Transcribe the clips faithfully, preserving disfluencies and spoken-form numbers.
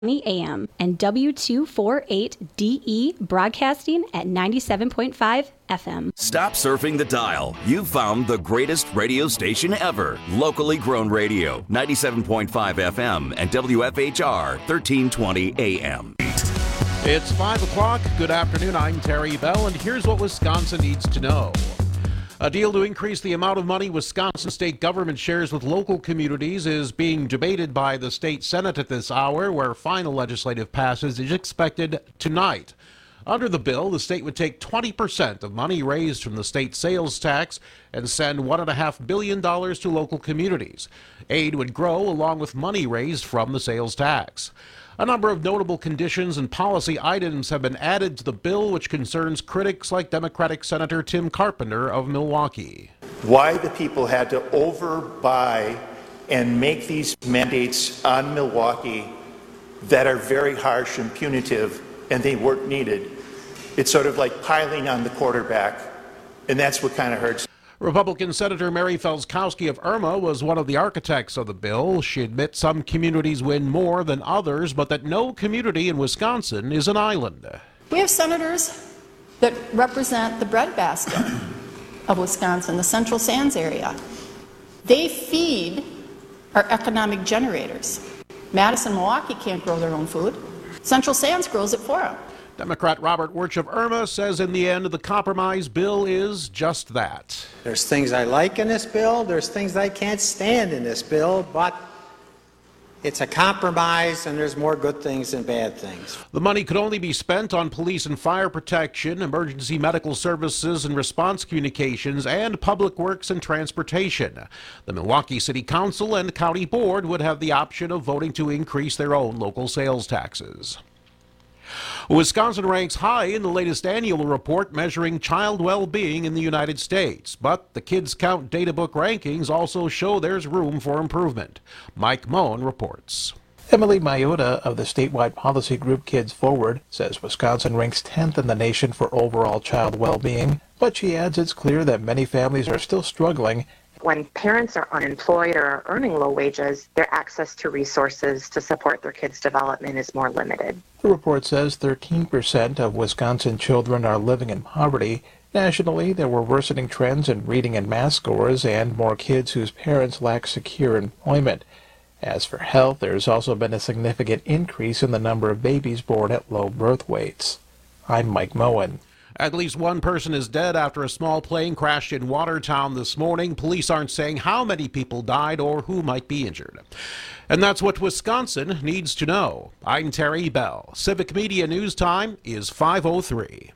A M and W two forty-eight D E broadcasting at ninety-seven point five F M. Stop surfing the dial. You've found the greatest radio station ever. Locally grown radio, ninety-seven point five F M and W F H R, thirteen twenty A M. It's five o'clock. Good afternoon. I'm Terry Bell, and here's what Wisconsin needs to know. A deal to increase the amount of money Wisconsin state government shares with local communities is being debated by the state Senate at this hour, where final legislative passage is expected tonight. Under the bill, the state would take twenty percent of money raised from the state sales tax and send one point five billion dollars to local communities. Aid would grow along with money raised from the sales tax. A number of notable conditions and policy items have been added to the bill, which concerns critics like Democratic Senator Tim Carpenter of Milwaukee. Why the people had to overbuy and make these mandates on Milwaukee that are very harsh and punitive, and they weren't needed. It's sort of like piling on the quarterback, and that's what kind of hurts. Republican Senator Mary Felskowski of Irma was one of the architects of the bill. She admits some communities win more than others, but that no community in Wisconsin is an island. We have senators that represent the breadbasket of Wisconsin, the Central Sands area. They feed our economic generators. Madison, Milwaukee can't grow their own food. Central Sands grows it for them. Democrat Robert Wirch of Irma says in the end the compromise bill is just that. There's things I like in this bill, there's things I can't stand in this bill, but it's a compromise and there's more good things than bad things. The money could only be spent on police and fire protection, emergency medical services and response communications, and public works and transportation. The Milwaukee City Council and County Board would have the option of voting to increase their own local sales taxes. Wisconsin ranks high in the latest annual report measuring child well-being in the United States, but the Kids Count Databook rankings also show there's room for improvement. Mike Moen reports. Emily Mayota of the statewide policy group Kids Forward says Wisconsin ranks tenth in the nation for overall child well-being, but she adds it's clear that many families are still struggling. When parents are unemployed or are earning low wages, their access to resources to support their kids' development is more limited. The report says thirteen percent of Wisconsin children are living in poverty. Nationally, there were worsening trends in reading and math scores and more kids whose parents lack secure employment. As for health, there's also been a significant increase in the number of babies born at low birth weights. I'm Mike Moen. At least one person is dead after a small plane crashed in Watertown this morning. Police aren't saying how many people died or who might be injured. And that's what Wisconsin needs to know. I'm Terry Bell. Civic Media News Time is five oh three.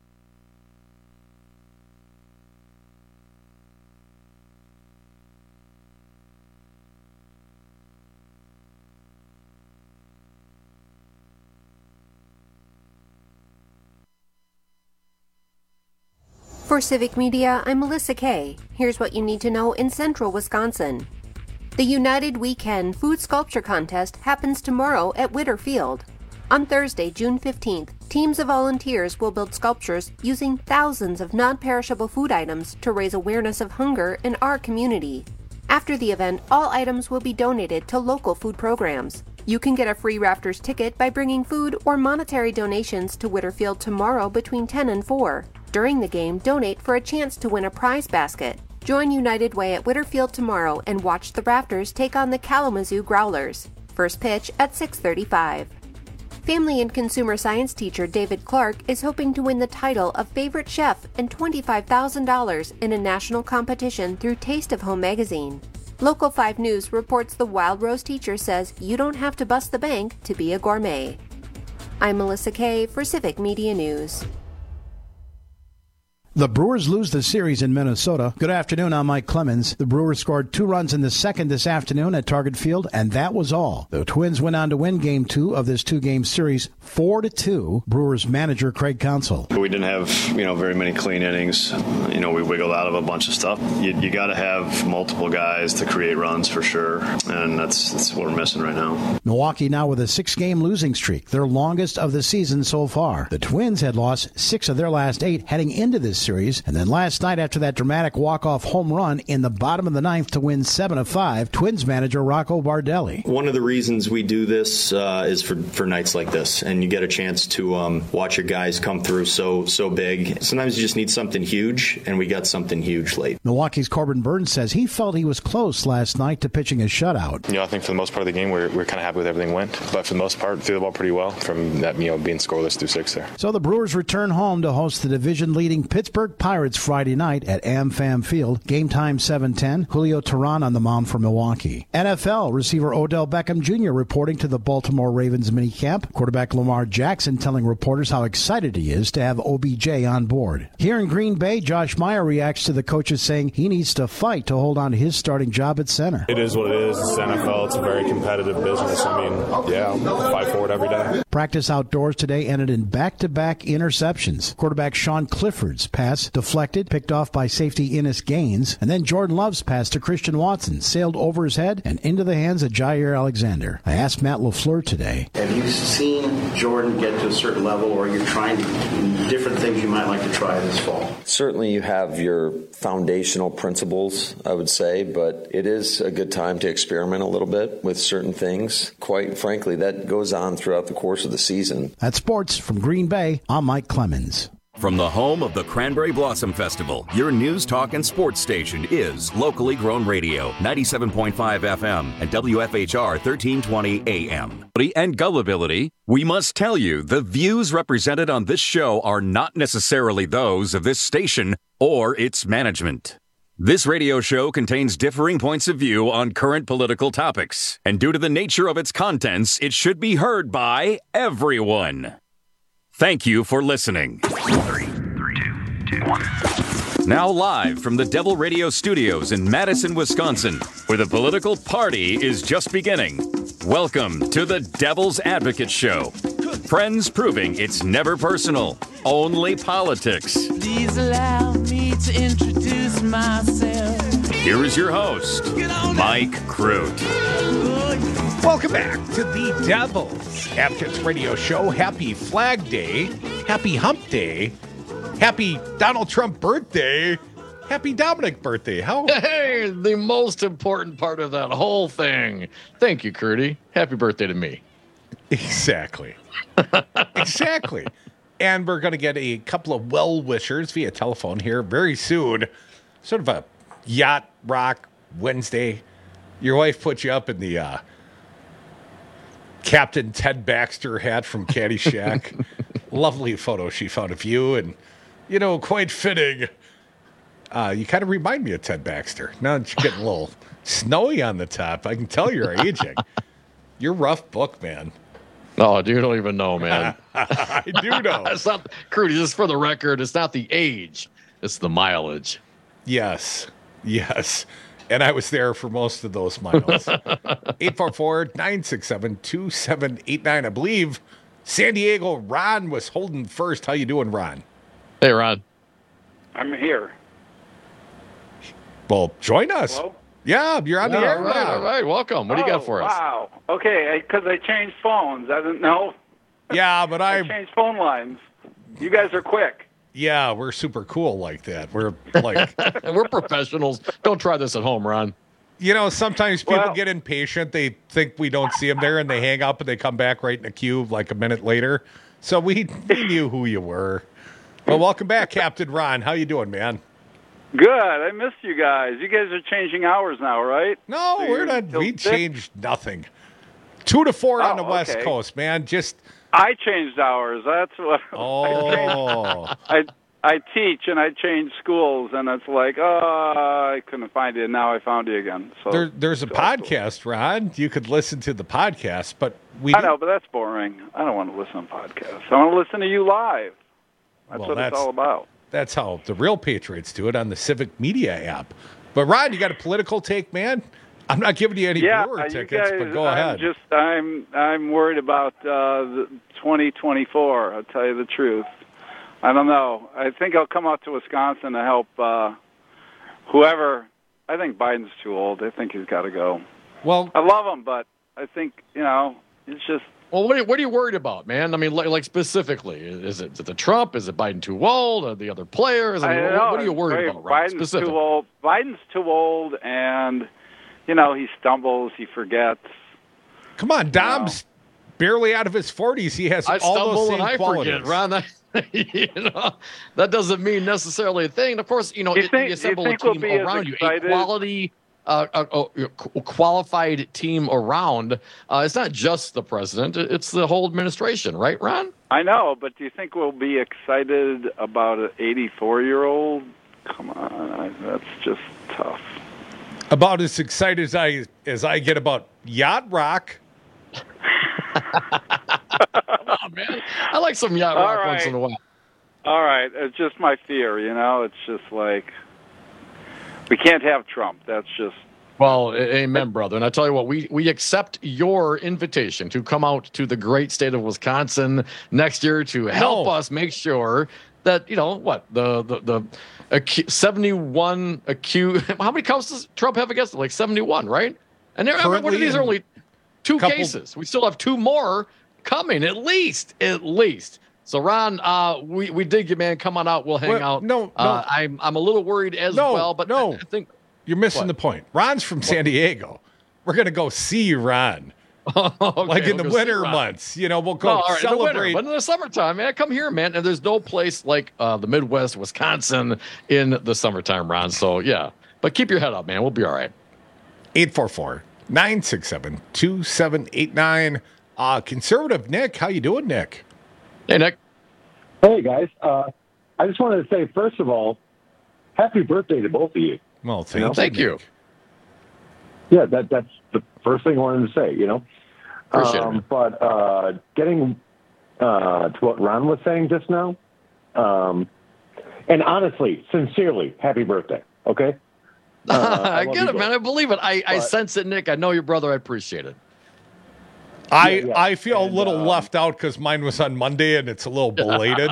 For Civic Media, I'm Melissa Kay. Here's what you need to know in central Wisconsin. The United Weekend Food Sculpture Contest happens tomorrow at Witter Field. On Thursday, June fifteenth, teams of volunteers will build sculptures using thousands of non-perishable food items to raise awareness of hunger in our community. After the event, all items will be donated to local food programs. You can get a free Rafters ticket by bringing food or monetary donations to Witter Field tomorrow between ten and four. During the game, donate for a chance to win a prize basket. Join United Way at Witter Field tomorrow and watch the Rafters take on the Kalamazoo Growlers. First pitch at six thirty-five. Family and consumer science teacher David Clark is hoping to win the title of favorite chef and twenty-five thousand dollars in a national competition through Taste of Home magazine. Local five News reports the Wild Rose teacher says you don't have to bust the bank to be a gourmet. I'm Melissa Kay for Civic Media News. The Brewers lose the series in Minnesota. Good afternoon, I'm Mike Clemens. The Brewers scored two runs in the second this afternoon at Target Field, and that was all. The Twins went on to win Game two of this two-game series, four to two. Brewers manager Craig Counsell. We didn't have, you know, very many clean innings. You know, we wiggled out of a bunch of stuff. You, you got to have multiple guys to create runs for sure, and that's, that's what we're missing right now. Milwaukee now with a six-game losing streak, their longest of the season so far. The Twins had lost six of their last eight heading into this series. And then last night, after that dramatic walk-off home run in the bottom of the ninth to win seven to five, Twins manager Rocco Bardelli. One of the reasons we do this uh, is for, for nights like this, and you get a chance to um, watch your guys come through so so big. Sometimes you just need something huge, and we got something huge late. Milwaukee's Corbin Burns says he felt he was close last night to pitching a shutout. You know, I think for the most part of the game, we're, we're kind of happy with everything went. But for the most part, threw the ball pretty well from that, you know, being scoreless through six there. So the Brewers return home to host the division-leading Pittsburgh Pirates Friday night at AmFam Field. Game time seven ten. Julio Teheran on the mound for Milwaukee. N F L receiver Odell Beckham Junior reporting to the Baltimore Ravens minicamp. Quarterback Lamar Jackson telling reporters how excited he is to have O B J on board. Here in Green Bay, Josh Meyer reacts to the coaches saying he needs to fight to hold on to his starting job at center. It is what it is. It's N F L. It's a very competitive business. I mean, yeah, I'll fight for it every day. Practice outdoors today ended in back-to-back interceptions. Quarterback Sean Clifford's pass deflected, picked off by safety Innis Gaines, and then Jordan Love's pass to Christian Watson sailed over his head and into the hands of Jair Alexander. I asked Matt LaFleur today. Have you seen Jordan get to a certain level, or you're trying to, different things you might like to try this fall? Certainly you have your foundational principles, I would say, but it is a good time to experiment a little bit with certain things. Quite frankly, that goes on throughout the course of the season. That's sports from Green Bay. I'm Mike Clemens. From the home of the Cranberry Blossom Festival, your news, talk, and sports station is Locally Grown Radio, ninety-seven point five F M and W F H R thirteen twenty A M. And gullibility, we must tell you the views represented on this show are not necessarily those of this station or its management. This radio show contains differing points of view on current political topics, and due to the nature of its contents, it should be heard by everyone. Thank you for listening. Three, three, two, two, one. Now live from the Devil Radio Studios in Madison, Wisconsin, where the political party is just beginning. Welcome to the Devil's Advocate Show. Friends proving it's never personal, only politics. Please allow me to introduce myself. Here is your host, Mike Crute. Welcome back to the Devil's Advocates Radio Show. Happy Flag Day. Happy Hump Day. Happy Donald Trump birthday. Happy Dominic birthday. How? Hey, the most important part of that whole thing. Thank you, Curdy. Happy birthday to me. Exactly. Exactly. And we're going to get a couple of well-wishers via telephone here very soon. Sort of a yacht rock Wednesday. Your wife put you up in the uh, Captain Ted Baxter hat from Caddyshack. Lovely photo she found of you, and, you know, quite fitting. Uh, you kind of remind me of Ted Baxter. Now that you're getting a little snowy on the top, I can tell you're aging. You're rough book, man. Oh, you don't even know, man. I do know. It's not, Crudy, just for the record, it's not the age. It's the mileage. Yes. Yes. And I was there for most of those miles. eight four four, nine six seven, two seven eight nine. I believe San Diego, Ron was holding first. How you doing, Ron? Hey, Ron. I'm here. Well, join us. Hello? Yeah, you're on the air. All right, all right. Welcome. What oh, do you got for us? Wow. Okay, because I, I changed phones. I didn't know. Yeah, but I... I changed phone lines. You guys are quick. Yeah, we're super cool like that. We're like... We're professionals. Don't try this at home, Ron. You know, sometimes people Well- get impatient. They think we don't see them there, and they hang up, and they come back right in the queue like a minute later. So we, we knew who you were. Well, welcome back, Captain Ron. How you doing, man? Good. I missed you guys. You guys are changing hours now, right? No, So we're you're not. till We six? changed nothing. Two to four on Oh, the West okay. Coast, man. Just I changed hours. That's what. oh, I I teach and I change schools, and it's like, oh, I couldn't find you, and now I found you again. So there, there's a podcast, Ron. You could listen to the podcast, but we. I know, but that's boring. I don't want to listen to podcasts. I want to listen to you live. That's Well, what that's- it's all about. That's how the real Patriots do it on the Civic Media app. But Ron, you got a political take, man? I'm not giving you any yeah, brewer uh, you tickets, guys, but go I'm ahead. Just, I'm, I'm worried about uh, the twenty twenty-four. I'll tell you the truth. I don't know. I think I'll come out to Wisconsin to help uh, whoever. I think Biden's too old. I think he's got to go. Well, I love him, but I think you know it's just Well, what are, what are you worried about, man? I mean, like, like specifically, is it, is it the Trump? Is it Biden too old? Or the other players? I mean, I what, know, what are you worried very, about, right? Biden's Specific. too old. Biden's too old, and you know he stumbles, he forgets. Come on, Dom's barely out of his forties. He has I all those stumble same and I qualities. forget, Ron. That, you know, that doesn't mean necessarily a thing. And of course, you know, Do you it, think- you assemble do you a think we'll team be as around you, a excited- quality, uh, a, a, a qualified team around. Uh, it's not just the president; it's the whole administration, right, Ron? I know, but do you think we'll be excited about an eighty-four-year-old? Come on, I, that's just tough. About as excited as I as I get about yacht rock. Come on, man! I like some yacht All rock right. once in a while. All right, it's just my fear, you know. It's just like we can't have Trump. That's just Well, a- amen, brother. And I tell you what, we, we accept your invitation to come out to the great state of Wisconsin next year to help No. us make sure that, you know, what, the the, the acu- seventy-one acute, how many counts does Trump have against it? Like seventy-one, right? And there, I mean, what are Currently these are in only two couple- cases. We still have two more coming, at least, at least. So, Ron, uh, we, we dig you, man. Come on out. We'll hang Well, out. no, no. Uh, I'm I'm a little worried as No, well, but no. I, I think You're missing What? the point. Ron's from San Diego. We're gonna go see Ron. Okay, like in we'll the go see winter Ron. months. You know, we'll go No, all right, in the winter, celebrate. but in the summertime, man, come here, man. And there's no place like uh, the Midwest, Wisconsin, in the summertime, Ron. So yeah, but keep your head up, man. We'll be all right. eight four four, nine six seven, two seven eight nine. Uh, conservative Nick, how you doing, Nick? Hey, Nick. Hey, guys. Uh, I just wanted to say, first of all, happy birthday to both of you. Well, thank, know? you, Thank you. Nick. Yeah, that that's the first thing I wanted to say, you know. Appreciate it, um, man. But uh, getting uh, to what Ron was saying just now, um, and honestly, sincerely, happy birthday, okay? Uh, I love get you it, man. both. I believe it. I, I But- sense it, Nick. I know your brother. I appreciate it. I Yeah, yeah. I feel And, a little um, left out because mine was on Monday and it's a little belated.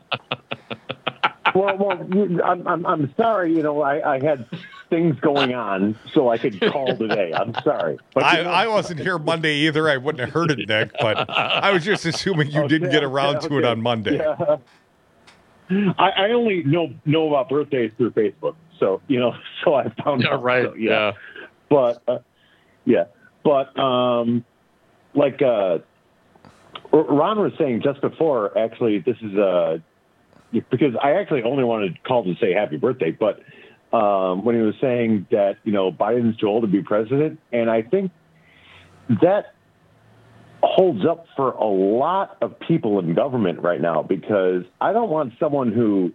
well, well, you, I'm, I'm I'm sorry, you know, I, I had things going on, so I could call today. I'm sorry, but I, you know- I wasn't here Monday either. I wouldn't have heard it, Nick, but I was just assuming you didn't Okay, get around okay, to it okay. on Monday. Yeah. I, I only know know about birthdays through Facebook, so you know, so I found Yeah, out. right. so, Yeah. But uh, yeah, but um, like uh, Ron was saying just before, actually, this is uh, because I actually only wanted to call to say happy birthday, but um, when he was saying that you know Biden's too old to be president, and I think that holds up for a lot of people in government right now, because I don't want someone who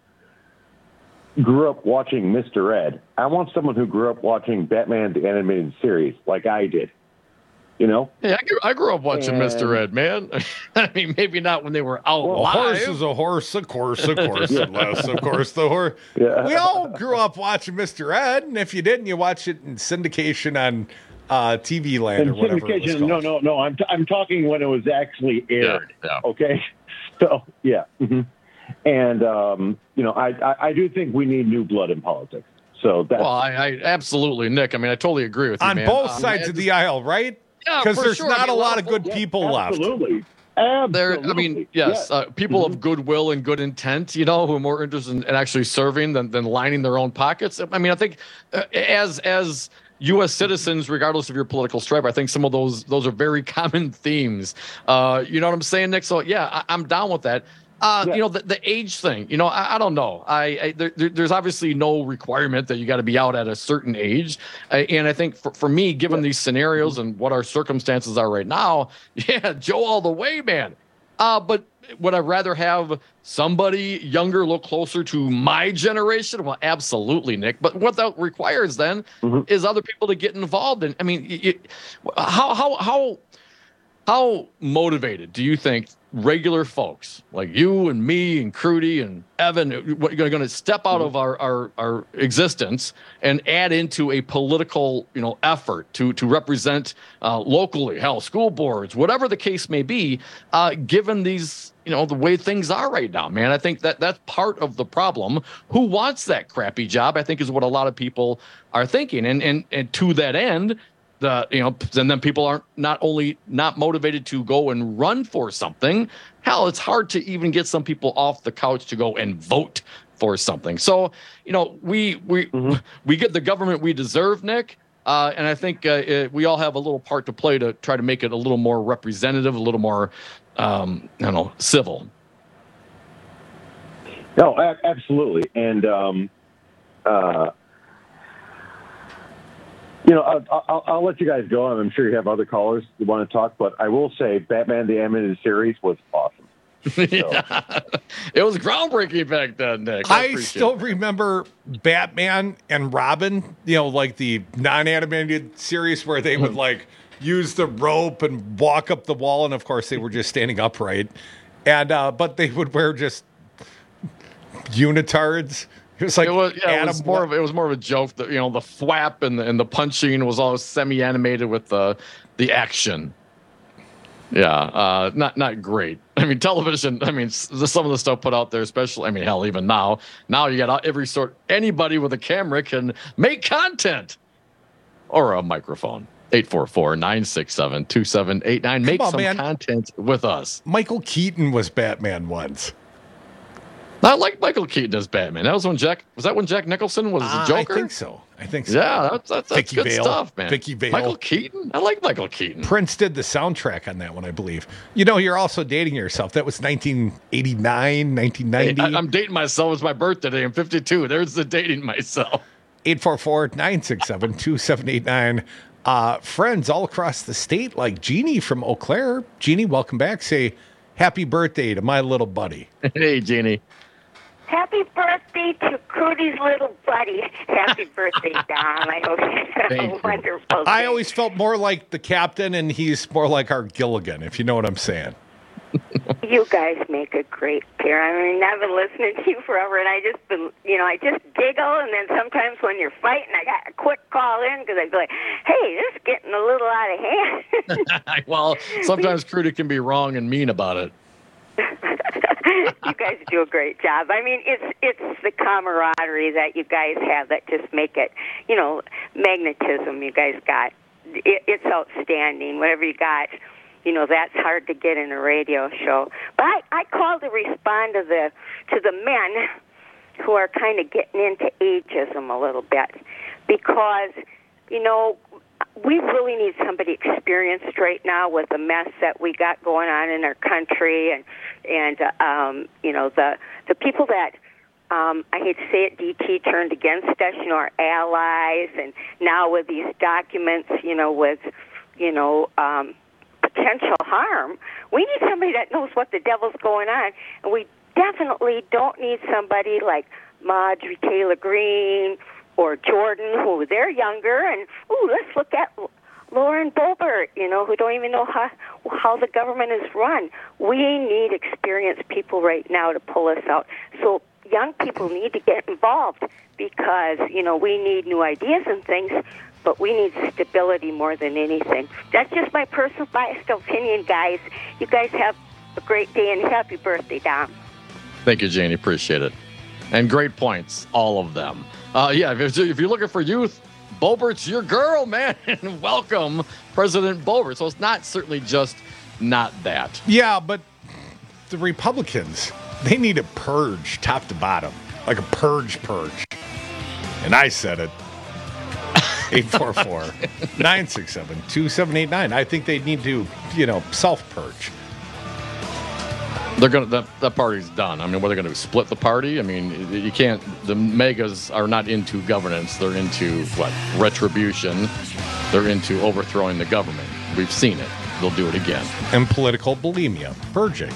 grew up watching Mister Ed. I want someone who grew up watching Batman the Animated Series like I did. You know? Hey, I grew, I grew up watching And- Mister Ed, man. I mean, maybe not when they were out A live. horse is a horse, of course, of course, unless, of course, the horse. Yeah. We all grew up watching Mister Ed, and if you didn't, you watch it in syndication on uh, T V Land And or whatever it was syndication, called. no, no, no. I'm, t- I'm talking when it was actually aired. Yeah, yeah. Okay? So, yeah. hmm And, um, you know, I, I, I do think we need new blood in politics. So that's. Well, I, I absolutely, Nick. I mean, I totally agree with you, On man. both Um, sides I of just- the aisle, right? Yeah, Because for there's sure. I not mean, a lot of folks- good people left. Absolutely. There, Absolutely. I mean, yes, uh, people of goodwill and good intent, you know, who are more interested in, in actually serving than, than lining their own pockets. I mean, I think uh, as as U S citizens, regardless of your political stripe, I think some of those those are very common themes. Uh, you know what I'm saying, Nick? So yeah, I, I'm down with that. Uh, Yeah. You know, the, the age thing, you know, I, I don't know. I, I there, there- there's obviously no requirement that you got to be out at a certain age. Uh, and I think for, for me, given these scenarios and what our circumstances are right now, yeah, Joe all the way, man. Uh, but would I rather have somebody younger, a little closer to my generation? Well, absolutely, Nick. But what that requires then Mm-hmm. is other people to get involved. And I mean, y- y- how how how how motivated do you think regular folks like you and me and Crudy and Evan are going to step out of our, our, our existence and add into a political, you know, effort to to represent uh, locally, hell, school boards, whatever the case may be, uh, given these, you know, the way things are right now, man. I think that that's part of the problem. Who wants that crappy job? I think is what a lot of people are thinking. And and and to that end, the you know, and then people aren't not only not motivated to go and run for something. Hell, it's hard to even get some people off the couch to go and vote for something. So, you know, we we mm-hmm. we get the government we deserve, Nick. Uh, and I think uh, it, we all have a little part to play to try to make it a little more representative, a little more, um, I don't know, civil. No, a- absolutely. And, um, uh, you know, I'll, I'll, I'll let you guys go, and I'm sure you have other callers who want to talk, but I will say Batman the Animated Series was awesome. So. Yeah. It was groundbreaking back then, Nick. I, I still it. remember Batman and Robin, you know, like the non-animated series where they would like use the rope and walk up the wall. And of course they were just standing upright. And, uh, but they would wear just unitards. It was like, it was, yeah, Adam it was more of it was more of a joke that, you know, the thwap and the, and the punching was all semi-animated with the, the action. Yeah, uh, not not great. I mean, television. I mean, some of the stuff put out there, especially. I mean, hell, even now, now you got every sort. Anybody with a camera can make content or a microphone. eight four four, nine six seven, two seven eight nine. Make on, some man. content with us. Michael Keaton was Batman once. I like Michael Keaton as Batman. That was when Jack. Was that when Jack Nicholson was Uh, the Joker? I think so. I think so. Yeah, that's that's, that's Vicky good Vale. stuff, man. Vicky Vale. Michael Keaton. I like Michael Keaton. Prince did the soundtrack on that one, I believe. You know, you're also dating yourself. That was nineteen eighty-nine, nineteen ninety. Hey, I, I'm dating myself. It's my birthday today. I'm fifty-two. There's the dating myself. eight four four, nine six seven, two seven eight nine. Uh, friends all across the state, like Jeannie from Eau Claire. Jeannie, welcome back. Say happy birthday to my little buddy. Hey, Jeannie. Happy birthday to Crudy's little buddy. Happy birthday, Dom. I hope you have Thank a you. wonderful day. I always felt more like the captain, and he's more like our Gilligan, if you know what I'm saying. You guys make a great pair. I mean, I've been listening to you forever, and I just been, you know, I just giggle, and then sometimes when you're fighting, I got a quick call in because I'd be like, hey, this is getting a little out of hand. Well, sometimes Crudy can be wrong and mean about it. You guys do a great job. I mean, it's it's the camaraderie that you guys have that just make it, you know, magnetism you guys got. It, it's outstanding. Whatever you got, you know, that's hard to get in a radio show. But I, I called to respond to the to the men who are kind of getting into ageism a little bit because, you know, we really need somebody experienced right now with the mess that we got going on in our country, and and uh, um, you know the the people that um, I hate to say it, D T turned against us, you know, our allies, and now with these documents, you know, with you know um, potential harm, we need somebody that knows what the devil's going on, and we definitely don't need somebody like Marjorie Taylor Greene or Jordan, who they're younger, and ooh, let's look at Lauren Boebert, you know, who don't even know how how the government is run. We need experienced people right now to pull us out. So young people need to get involved because, you know, we need new ideas and things, but we need stability more than anything. That's just my personal biased opinion, guys. You guys have a great day, and happy birthday, Dom. Thank you, Janie. Appreciate it. And great points, all of them. Uh, yeah, if you're, if you're looking for youth, Boebert's your girl, man. Welcome, President Boebert. So it's not certainly just not that. Yeah, but the Republicans, they need a purge top to bottom, like a purge purge. And I said it. eight four four, nine six seven, two seven eight nine. I think they need to, you know, self-purge. They're gonna that, that party's done. I mean, what are they gonna do? Split the party? I mean, you can't. The megas are not into governance. They're into what? Retribution. They're into overthrowing the government. We've seen it. They'll do it again. And political bulimia, purging.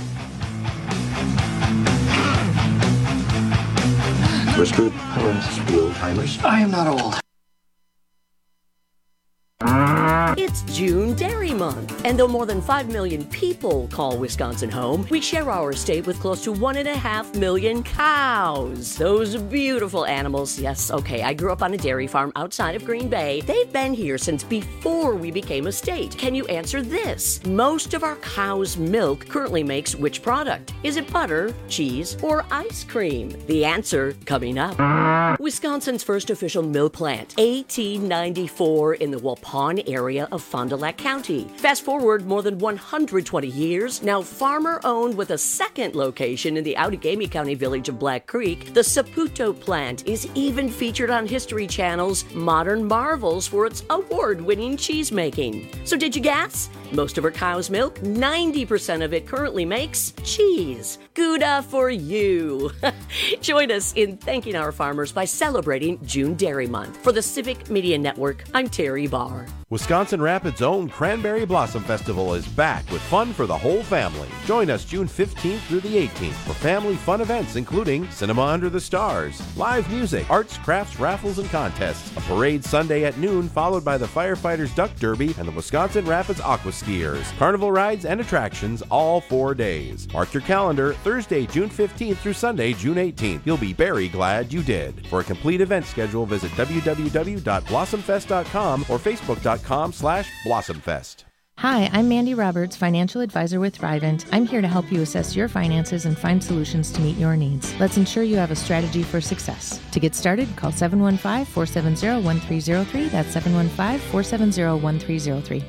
Mister Old timers. I am not old. It's June Dairy Month. And though more than five million people call Wisconsin home, we share our state with close to one and a half million cows. Those beautiful animals. Yes, okay, I grew up on a dairy farm outside of Green Bay. They've been here since before we became a state. Can you answer this? Most of our cow's milk currently makes which product? Is it butter, cheese, or ice cream? The answer coming up. Wisconsin's first official mill plant, eighteen ninety-four, in the Waupun area of Fond du Lac County. Fast forward more than one hundred twenty years, now farmer-owned with a second location in the Outagamie County village of Black Creek, the Saputo plant is even featured on History Channel's Modern Marvels for its award-winning cheese making. So did you guess? Most of our cow's milk, ninety percent of it currently makes cheese. Gouda for you. Join us in thanking our farmers by celebrating June Dairy Month. For the Civic Media Network, I'm Terry Barr. Wisconsin Rapids' own Cranberry Blossom Festival is back with fun for the whole family. Join us June fifteenth through the eighteenth for family fun events including Cinema Under the Stars, live music, arts, crafts, raffles, and contests, a parade Sunday at noon followed by the Firefighters Duck Derby and the Wisconsin Rapids Aqua Skiers, carnival rides and attractions all four days. Mark your calendar, Thursday, June fifteenth through Sunday, June eighteenth. You'll be very glad you did. For a complete event schedule, visit w w w dot blossom fest dot com or facebook dot com slash blossomfest. Hi, I'm Mandy Roberts, financial advisor with Thrivent. I'm here to help you assess your finances and find solutions to meet your needs. Let's ensure you have a strategy for success. To get started, call seven one five, four seven zero, one three zero three. That's seven one five, four seven zero, one three zero three.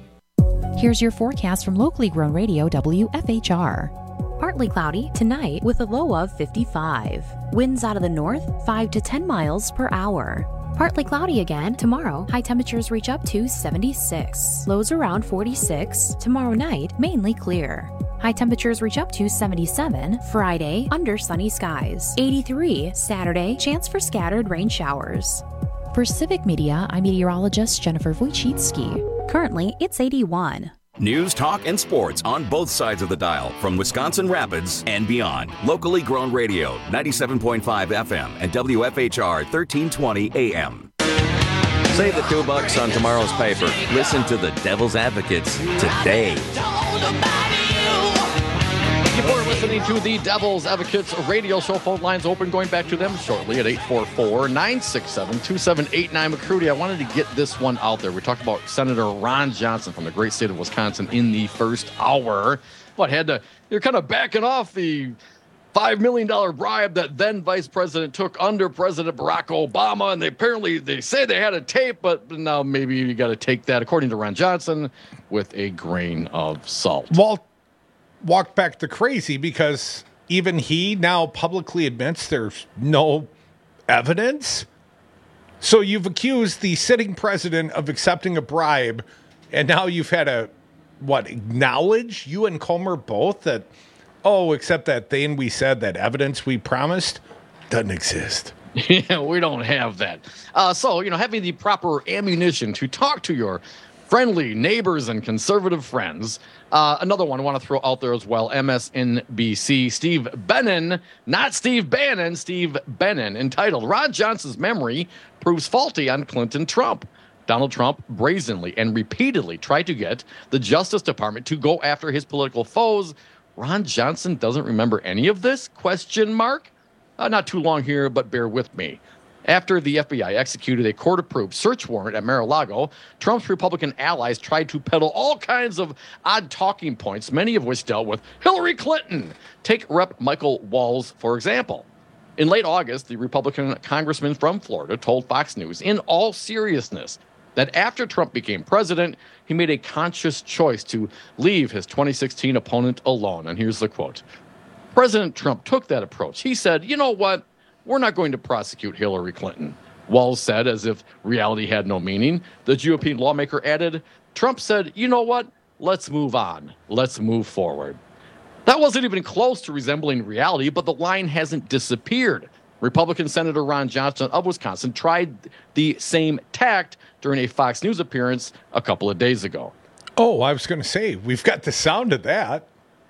Here's your forecast from locally grown radio W F H R. Partly cloudy tonight with a low of fifty-five. Winds out of the north, five to ten miles per hour. Partly cloudy again tomorrow. High temperatures reach up to seventy-six. Lows around forty-six. Tomorrow night, mainly clear. High temperatures reach up to seventy-seven. Friday, under sunny skies. eighty-three. Saturday, chance for scattered rain showers. For Civic Media, I'm meteorologist Jennifer Wojcicki. Currently, it's eighty-one. News, talk, and sports on both sides of the dial from Wisconsin Rapids and beyond. Locally grown radio, ninety-seven point five F M and W F H R thirteen twenty A M. Save the two bucks on tomorrow's paper. Listen to the Devil's Advocates today. Thank you for listening to the Devil's Advocates radio show. Phone lines open, going back to them shortly at eight four four, nine six seven, two seven eight nine. McCrudy, I wanted to get this one out there. We talked about Senator Ron Johnson from the great state of Wisconsin in the first hour. What had to, you're kind of backing off the five million dollars bribe that then Vice President took under President Barack Obama. And they apparently, they say they had a tape, but now maybe you got to take that, according to Ron Johnson, with a grain of salt. Walt walked back to crazy because even he now publicly admits there's no evidence. So you've accused the sitting president of accepting a bribe, and now you've had a, what, acknowledge, you and Comer both, that, oh, except that thing we said, that evidence we promised, doesn't exist. Yeah, we don't have that. Uh, so, you know, having the proper ammunition to talk to your friendly neighbors and conservative friends. Uh, another one I want to throw out there as well, M S N B C. Steve Bannon, not Steve Bannon, Steve Bannon, entitled, Ron Johnson's Memory Proves Faulty on Clinton Trump. Donald Trump brazenly and repeatedly tried to get the Justice Department to go after his political foes. Ron Johnson doesn't remember any of this? Question mark. Uh, not too long here, but bear with me. After the F B I executed a court-approved search warrant at Mar-a-Lago, Trump's Republican allies tried to peddle all kinds of odd talking points, many of which dealt with Hillary Clinton. Take Representative Michael Walz, for example. In late August, the Republican congressman from Florida told Fox News, in all seriousness, that after Trump became president, he made a conscious choice to leave his twenty sixteen opponent alone. And here's the quote. President Trump took that approach. He said, you know what? We're not going to prosecute Hillary Clinton. Walz said, as if reality had no meaning. The G O P lawmaker added, Trump said, you know what? Let's move on. Let's move forward. That wasn't even close to resembling reality, but the line hasn't disappeared. Republican Senator Ron Johnson of Wisconsin tried the same tact during a Fox News appearance a couple of days ago. Oh, I was going to say, we've got the sound of that.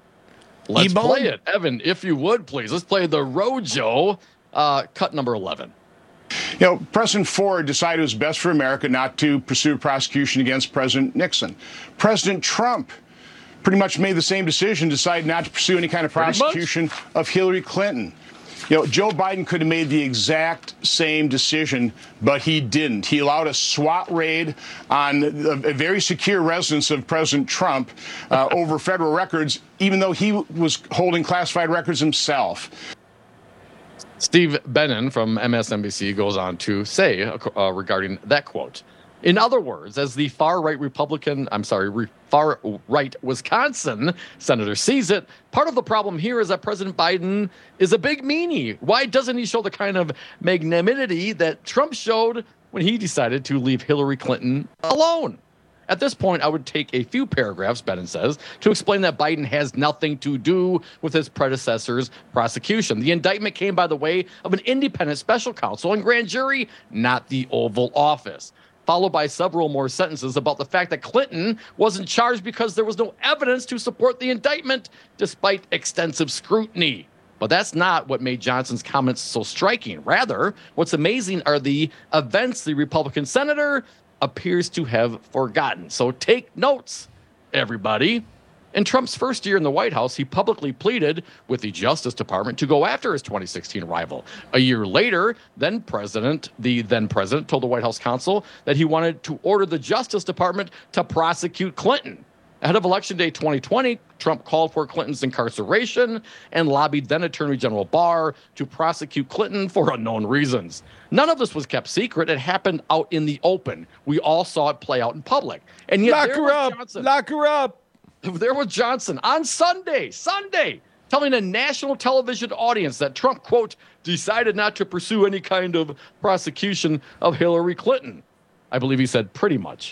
Let's E-bone? play it. Evan, if you would, please. Let's play the Rojo. Uh, cut number eleven. You know, President Ford decided it was best for America not to pursue prosecution against President Nixon. President Trump pretty much made the same decision, decided not to pursue any kind of prosecution of Hillary Clinton. You know, Joe Biden could have made the exact same decision, but he didn't. He allowed a SWAT raid on a, a very secure residence of President Trump uh, over federal records, even though he was holding classified records himself. Steve Bannon from M S N B C goes on to say uh, regarding that quote, in other words, as the far-right Republican, I'm sorry, re- far-right Wisconsin senator sees it, part of the problem here is that President Biden is a big meanie. Why doesn't he show the kind of magnanimity that Trump showed when he decided to leave Hillary Clinton alone? At this point, I would take a few paragraphs, Bannon says, to explain that Biden has nothing to do with his predecessor's prosecution. The indictment came by the way of an independent special counsel and grand jury, not the Oval Office, followed by several more sentences about the fact that Clinton wasn't charged because there was no evidence to support the indictment, despite extensive scrutiny. But that's not what made Johnson's comments so striking. Rather, what's amazing are the events the Republican senator appears to have forgotten. So take notes, everybody. In Trump's first year in the White House, he publicly pleaded with the Justice Department to go after his twenty sixteen rival. A year later, then president, the then president told the White House counsel that he wanted to order the Justice Department to prosecute Clinton. Ahead of Election Day twenty twenty, Trump called for Clinton's incarceration and lobbied then Attorney General Barr to prosecute Clinton for unknown reasons. None of this was kept secret. It happened out in the open. We all saw it play out in public. And yet, Lock there her was up. Johnson. Lock her up. There was Johnson on Sunday, Sunday, telling a national television audience that Trump, quote, decided not to pursue any kind of prosecution of Hillary Clinton. I believe he said pretty much.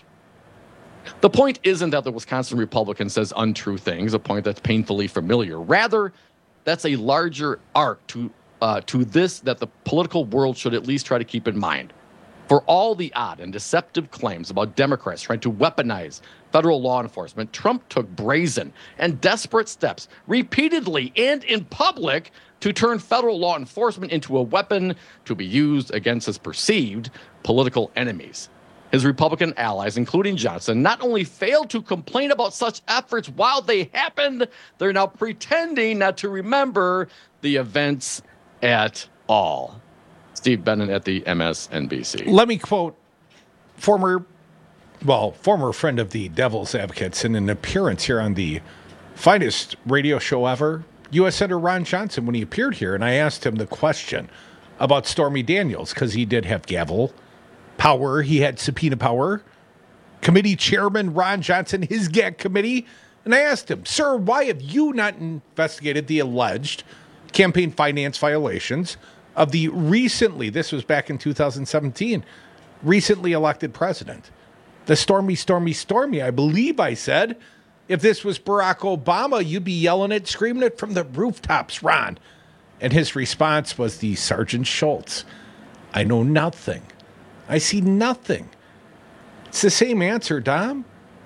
The point isn't that the Wisconsin Republican says untrue things, a point that's painfully familiar. Rather, that's a larger arc to uh, to this that the political world should at least try to keep in mind. For all the odd and deceptive claims about Democrats trying to weaponize federal law enforcement, Trump took brazen and desperate steps repeatedly and in public to turn federal law enforcement into a weapon to be used against his perceived political enemies. His Republican allies, including Johnson, not only failed to complain about such efforts while they happened, they're now pretending not to remember the events at all. Steve Bannon at the M S N B C. Let me quote former, well, former friend of the Devil's Advocates in an appearance here on the finest radio show ever, U S Senator Ron Johnson, when he appeared here, and I asked him the question about Stormy Daniels, because he did have gavel power. He had subpoena power. Committee Chairman Ron Johnson, his G A C committee. And I asked him, sir, why have you not investigated the alleged campaign finance violations of the recently, this was back in two thousand seventeen, recently elected president? The Stormy, Stormy, Stormy, I believe I said, if this was Barack Obama, you'd be yelling it, screaming it from the rooftops, Ron. And his response was the Sergeant Schultz. I know nothing. I see nothing. It's the same answer, Dom.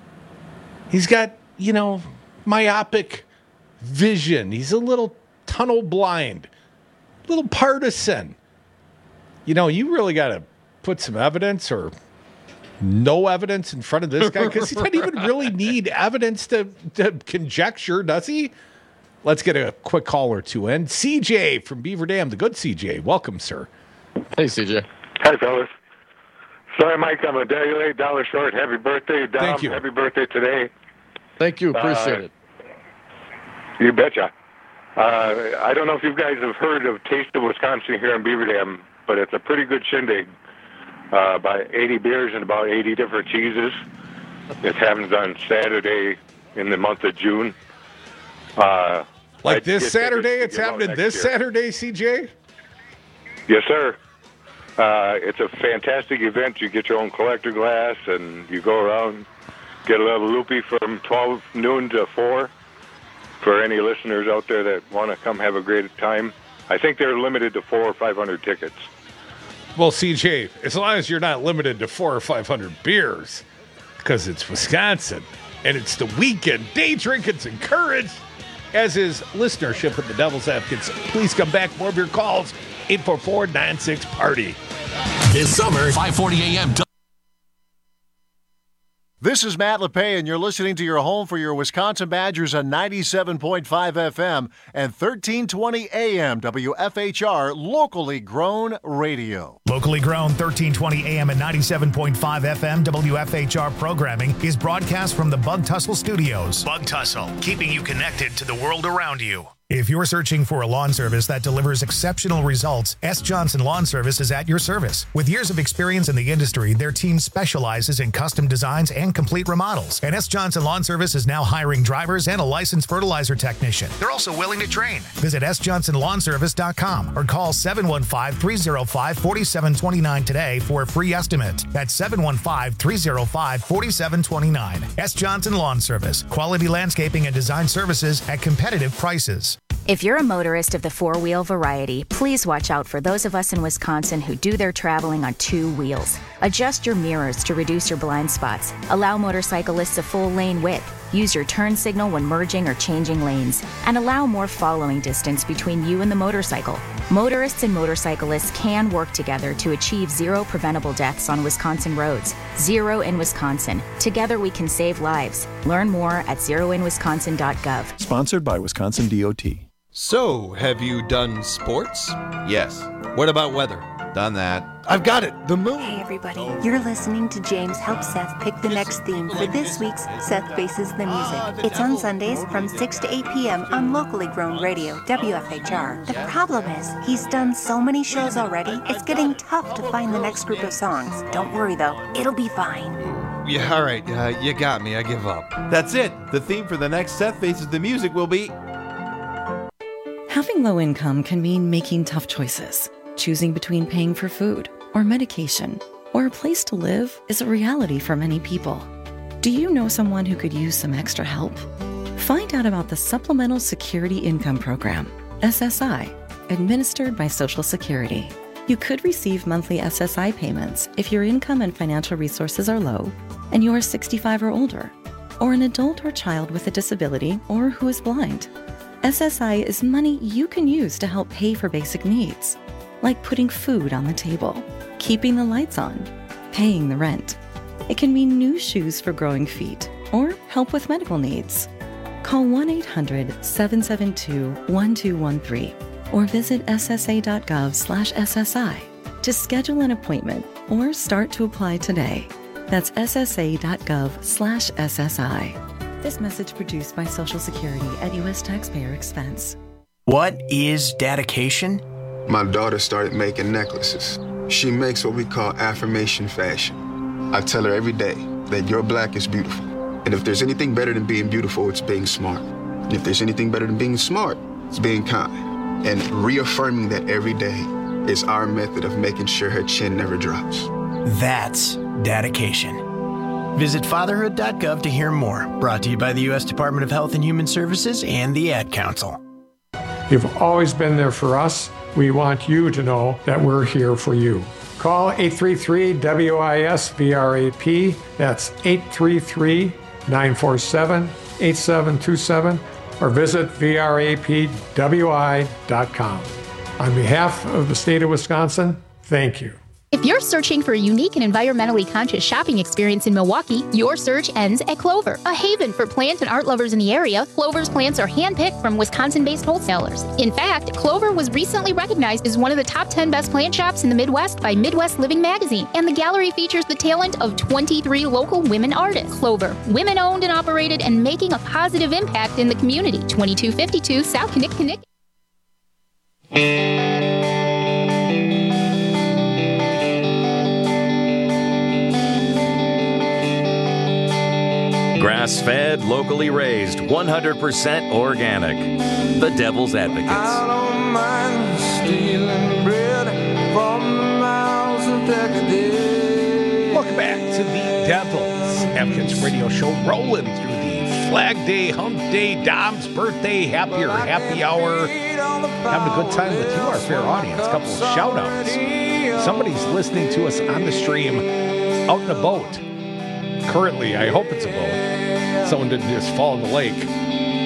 He's got, you know, myopic vision. He's a little tunnel blind, a little partisan. You know, you really got to put some evidence or no evidence in front of this guy, because he doesn't even really need evidence to, to conjecture, does he? Let's get a quick call or two in. C J from Beaver Dam, the good C J. Welcome, sir. Hey, C J. Hi, fellas. Sorry, Mike, I'm a day late, dollar short. Happy birthday, Dom. Thank you. Happy birthday today. Thank you. Appreciate uh, it. You betcha. Uh, I don't know if you guys have heard of Taste of Wisconsin here in Beaver Dam, but it's a pretty good shindig. Uh, about eighty beers and about eighty different cheeses. It happens on Saturday in the month of June. Uh, like I'd this Saturday? It's happening this year. Saturday, C J? Yes, sir. Uh, it's a fantastic event. You get your own collector glass, and you go around, get a little loopy from twelve noon to four. For any listeners out there that want to come have a great time, I think they're limited to four or five hundred tickets. Well, C J, as long as you're not limited to four or five hundred beers, because it's Wisconsin and it's the weekend, day drinking's encouraged, as is listenership with the Devil's Advocates. Please come back. More of your calls, eight four four, nine six, party. This summer, five forty a.m. This is Matt LePay, and you're listening to your home for your Wisconsin Badgers on ninety-seven point five F M and thirteen twenty A M W F H R, locally grown radio. Locally grown thirteen twenty A M and ninety-seven point five F M W F H R programming is broadcast from the Bug Tussle Studios. Bug Tussle, keeping you connected to the world around you. If you're searching for a lawn service that delivers exceptional results, S. Johnson Lawn Service is at your service. With years of experience in the industry, their team specializes in custom designs and complete remodels. And S. Johnson Lawn Service is now hiring drivers and a licensed fertilizer technician. They're also willing to train. Visit S johnson lawn service dot com or call seven one five, three oh five, four seven two nine today for a free estimate. That's seven one five, three oh five, four seven two nine. S. Johnson Lawn Service. Quality landscaping and design services at competitive prices. If you're a motorist of the four-wheel variety, please watch out for those of us in Wisconsin who do their traveling on two wheels. Adjust your mirrors to reduce your blind spots. Allow motorcyclists a full lane width. Use your turn signal when merging or changing lanes. And allow more following distance between you and the motorcycle. Motorists and motorcyclists can work together to achieve zero preventable deaths on Wisconsin roads. Zero in Wisconsin. Together we can save lives. Learn more at zero in wisconsin dot gov. Sponsored by Wisconsin D O T. So, have you done sports? Yes. What about weather? Done that. I've got it. The moon. Hey, everybody. You're listening to James help Seth pick the next theme for this week's Seth Faces the Music. It's on Sundays from six to eight p.m. on locally grown radio, W F H R. The problem is, he's done so many shows already, it's getting tough to find the next group of songs. Don't worry, though. It'll be fine. Yeah, all right. Uh, you got me. I give up. That's it. The theme for the next Seth Faces the Music will be... Having low income can mean making tough choices. Choosing between paying for food or medication or a place to live is a reality for many people. Do you know someone who could use some extra help? Find out about the Supplemental Security Income Program, S S I, administered by Social Security. You could receive monthly S S I payments if your income and financial resources are low and you are sixty-five or older, or an adult or child with a disability or who is blind. S S I is money you can use to help pay for basic needs, like putting food on the table, keeping the lights on, paying the rent. It can mean new shoes for growing feet or help with medical needs. Call one eight hundred, seven seven two, one two one three or visit s s a dot gov slash S S I to schedule an appointment or start to apply today. That's s s a dot gov slash S S I. This message produced by Social Security at U S taxpayer expense. What is dedication? My daughter started making necklaces. She makes what we call affirmation fashion. I tell her every day that your black is beautiful. And if there's anything better than being beautiful, it's being smart. And if there's anything better than being smart, it's being kind. And reaffirming that every day is our method of making sure her chin never drops. That's dedication. Visit fatherhood dot gov to hear more. Brought to you by the U S Department of Health and Human Services and the Ad Council. You've always been there for us. We want you to know that we're here for you. Call eight three three W I S V R A P. That's eight three three, nine four seven, eight seven two seven or visit V R A P W I dot com. On behalf of the state of Wisconsin, thank you. If you're searching for a unique and environmentally conscious shopping experience in Milwaukee, your search ends at Clover, a haven for plant and art lovers in the area. Clover's plants are handpicked from Wisconsin-based wholesalers. In fact, Clover was recently recognized as one of the top ten best plant shops in the Midwest by Midwest Living Magazine, and the gallery features the talent of twenty-three local women artists. Clover, women-owned and operated and making a positive impact in the community. twenty-two fifty-two South Kinnick. Grass-fed, locally raised, one hundred percent organic. The Devil's Advocates. I don't mind stealing bread from the mouths of decadence. Welcome back to the Devil's Advocates radio show, rolling through the Flag Day, Hump Day, Dom's birthday, happier happy hour. Having a good time with you, our fair audience. A couple of shout-outs. Somebody's listening to us on the stream out in a boat. Currently, I hope it's a boat. Someone didn't just fall in the lake.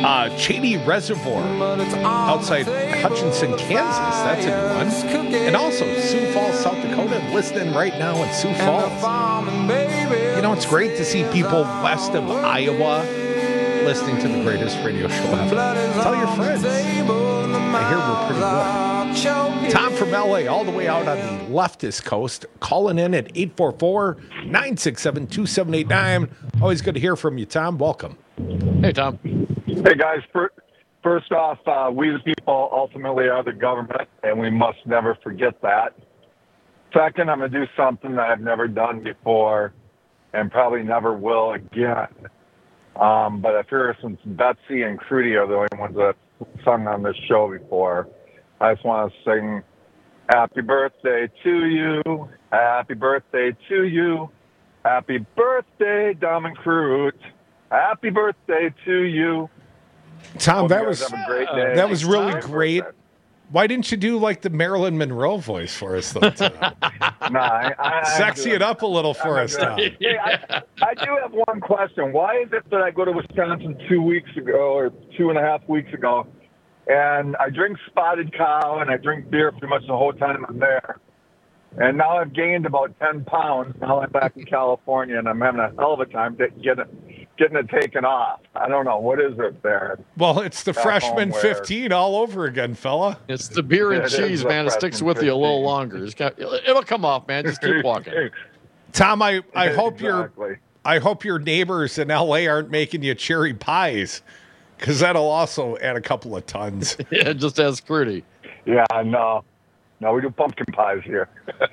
Uh, Cheney Reservoir outside Hutchinson, Kansas. That's a new one. And also Sioux Falls, South Dakota. Listening right now in Sioux Falls. You know, it's great to see people west of Iowa listening to the greatest radio show ever. Tell your friends. I hear we're pretty good. Tom from L A, all the way out on the leftist coast, calling in at eight four four, nine six seven, two seven eight nine. Always good to hear from you, Tom. Welcome. Hey, Tom. Hey, guys. First off, uh, we the people ultimately are the government, and we must never forget that. Second, I'm going to do something that I've never done before and probably never will again. Um, but I figure since Betsy and Crudy are the only ones that sung on this show before, I just want to sing happy birthday to you, happy birthday to you, happy birthday, Dom and Crute, happy birthday to you. Tom, Hope that you guys was have a great day. that was really Happy great. birthday. Why didn't you do like the Marilyn Monroe voice for us, though, Tom? Nah, I, I, Sexy it up a little for us, Tom. Hey, I, I do have one question. Why is it that I go to Wisconsin two weeks ago or two and a half weeks ago, and I drink Spotted Cow and I drink beer pretty much the whole time I'm there, and now I've gained about ten pounds. Now I'm back in California and I'm having a hell of a time to get it, getting it taken off. I don't know. What is it there? Well, it's the Back freshman home where- fifteen all over again, fella. It's the beer and It is cheese, the man. It sticks freshman with you a little fifteen. longer. It's got, it'll come off, man. Just keep walking. Tom, I, I hope your Exactly. I hope your neighbors in L A aren't making you cherry pies, because that'll also add a couple of tons. Yeah, just as Crudy. Yeah, no. No, we do pumpkin pies here.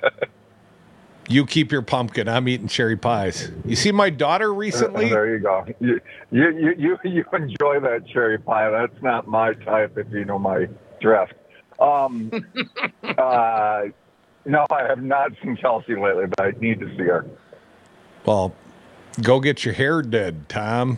You keep your pumpkin. I'm eating cherry pies. You see my daughter recently? There you go. You, you, you, you, you enjoy that cherry pie. That's not my type, if you know my drift. Um, uh, no, I have not seen Kelsey lately, but I need to see her. Well, go get your hair did, Tom.